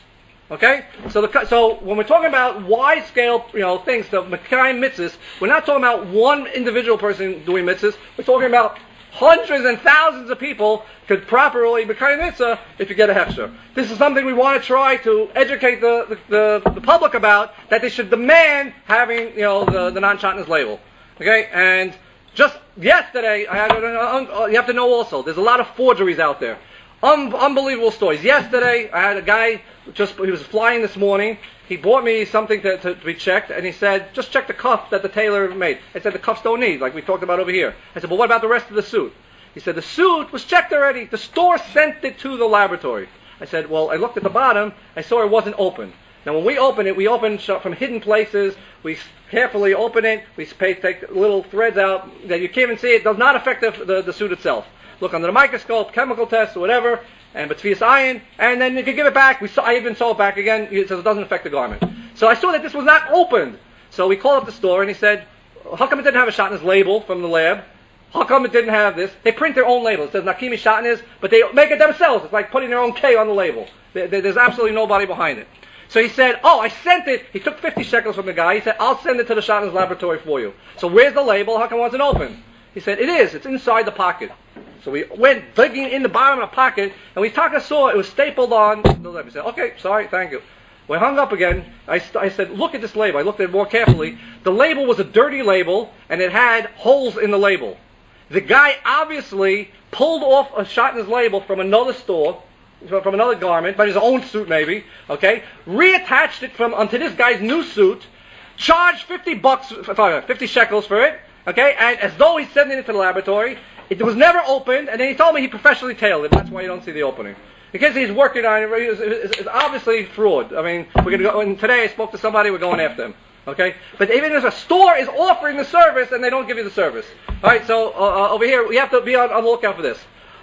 Okay, so the so when we're talking about wide scale, you know, things, the Mekayim mitzvahs, we're not talking about one individual person doing mitzvahs. We're talking about hundreds and thousands of people could properly Mekayim mitzvah if you get a hechsher. This is something we want to try to educate the the, the, the public about, that they should demand having, you know, the, the non-shatnez label. Okay, and just yesterday, I had you have to know also, there's a lot of forgeries out there. Un- unbelievable stories. Yesterday, I had a guy, just he was flying this morning. He bought me something to, to, to be checked, and he said, just check the cuff that the tailor made. I said, the cuffs don't need, like we talked about over here. I said, but what about the rest of the suit? He said, the suit was checked already. The store sent it to the laboratory. I said, well, I looked at the bottom. I saw it wasn't open. Now, when we open it, we open from hidden places. We carefully open it. We take little threads out that you can't even see. It does not affect the, the, the suit itself. Look under the microscope, chemical tests, or whatever, and B'tfias iron, and then you can give it back. We saw, I even saw it back again, so it doesn't affect the garment. So I saw that this was not opened. So we called up the store, and he said, how come it didn't have a shatnez label from the lab? How come it didn't have this? They print their own label. It says Nakimi Shatnez, but they make it themselves. It's like putting their own K on the label. There, there's absolutely nobody behind it. So he said, oh, I sent it. He took fifty shekels from the guy. He said, I'll send it to the Shatnez laboratory for you. So where's the label? How come it wasn't open? He said, it is. It's inside the pocket. So we went digging in the bottom of the pocket, and we took a saw. It was stapled on the label. We said, okay, sorry, thank you. We hung up again. I, st- I said, look at this label. I looked at it more carefully. The label was a dirty label, and it had holes in the label. The guy obviously pulled off a Shatnez label from another store, from another garment, by his own suit maybe, okay, reattached it from onto this guy's new suit, charged fifty bucks, fifty shekels for it, okay, and as though he's sending it to the laboratory. It was never opened, and then he told me he professionally tailored it. That's why you don't see the opening. Because he's working on it, it's, it's, it's obviously fraud. I mean, we're going to go, and today I spoke to somebody, we're going after him. Okay? But even if a store is offering the service, and they don't give you the service. Alright, so uh, over here, we have to be on, on the lookout for this.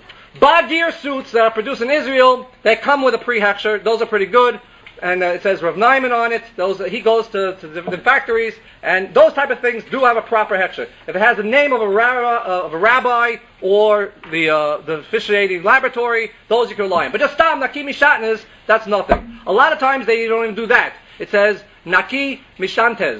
Bagir suits that are produced in Israel, they come with a pre-hechsher. Those are pretty good. And uh, it says Rav Naiman on it. Those he goes to, to different factories, and those type of things do have a proper hechsher. If it has the name of a rabbi, uh, of a rabbi or the uh, the officiating laboratory, those you can rely on. But just stop Naki Mishatnez, that's nothing. A lot of times they don't even do that. It says Naki Mishantez.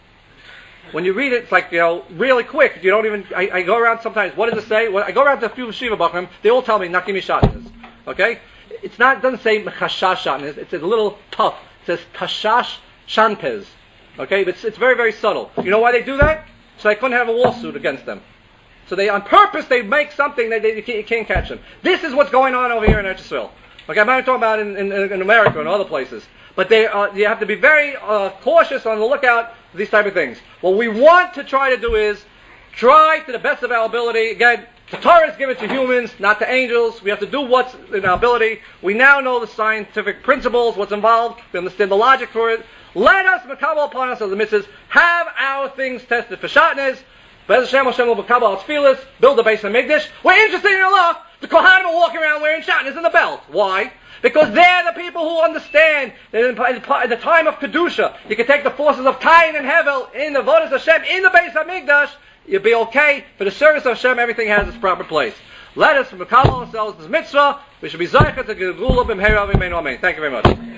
When you read it, it's like, you know, really quick. You don't even. I, I go around sometimes. What does it say? Well, I go around to a few Shiva Bachram. They all tell me Naki Mishatnez. Okay. It's not, it doesn't say Mechashash Shatnez, it's a little tough. It says Tashash Shantez. Okay, but it's, it's very, very subtle. You know why they do that? So they couldn't have a lawsuit against them. So they, on purpose, they make something that they, you, can't, you can't catch them. This is what's going on over here in Eretz Yisrael. Okay, I'm not talking about in, in, in America and other places. But they, uh, you have to be very uh, cautious on the lookout for these type of things. What we want to try to do is try to the best of our ability, again, the Torah is given to humans, not to angels. We have to do what's in our ability. We now know the scientific principles, what's involved. We understand the logic for it. Let us, Makabal upon us as the mitzvahs, have our things tested for Shatnez. Bez Hashem, Hashem will Makabal al Tfilas, build the base of Migdash. We're interested in Allah. The Kohanim are walking around wearing Shatnez in the belt. Why? Because they're the people who understand that in the time of Kedusha, you can take the forces of Cain and Hevel in the Vodas Hashem, in the base of Migdash. You'll be okay. For the service of Hashem, everything has its proper place. Let us recall ourselves this mitzvah. We should be zaycha to Gevula b'mheira v'meinu amen. Thank you very much. Anybody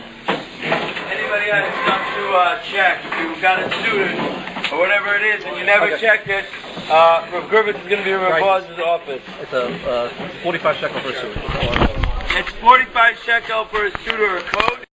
has stuff to uh, check? If you got a student or whatever it is and you never Okay. checked it, uh, Rav Gervitz is going to be in Rav Right. Boz's office. It's a uh, forty-five shekel per suit. It's forty-five shekel for a suit or a coat.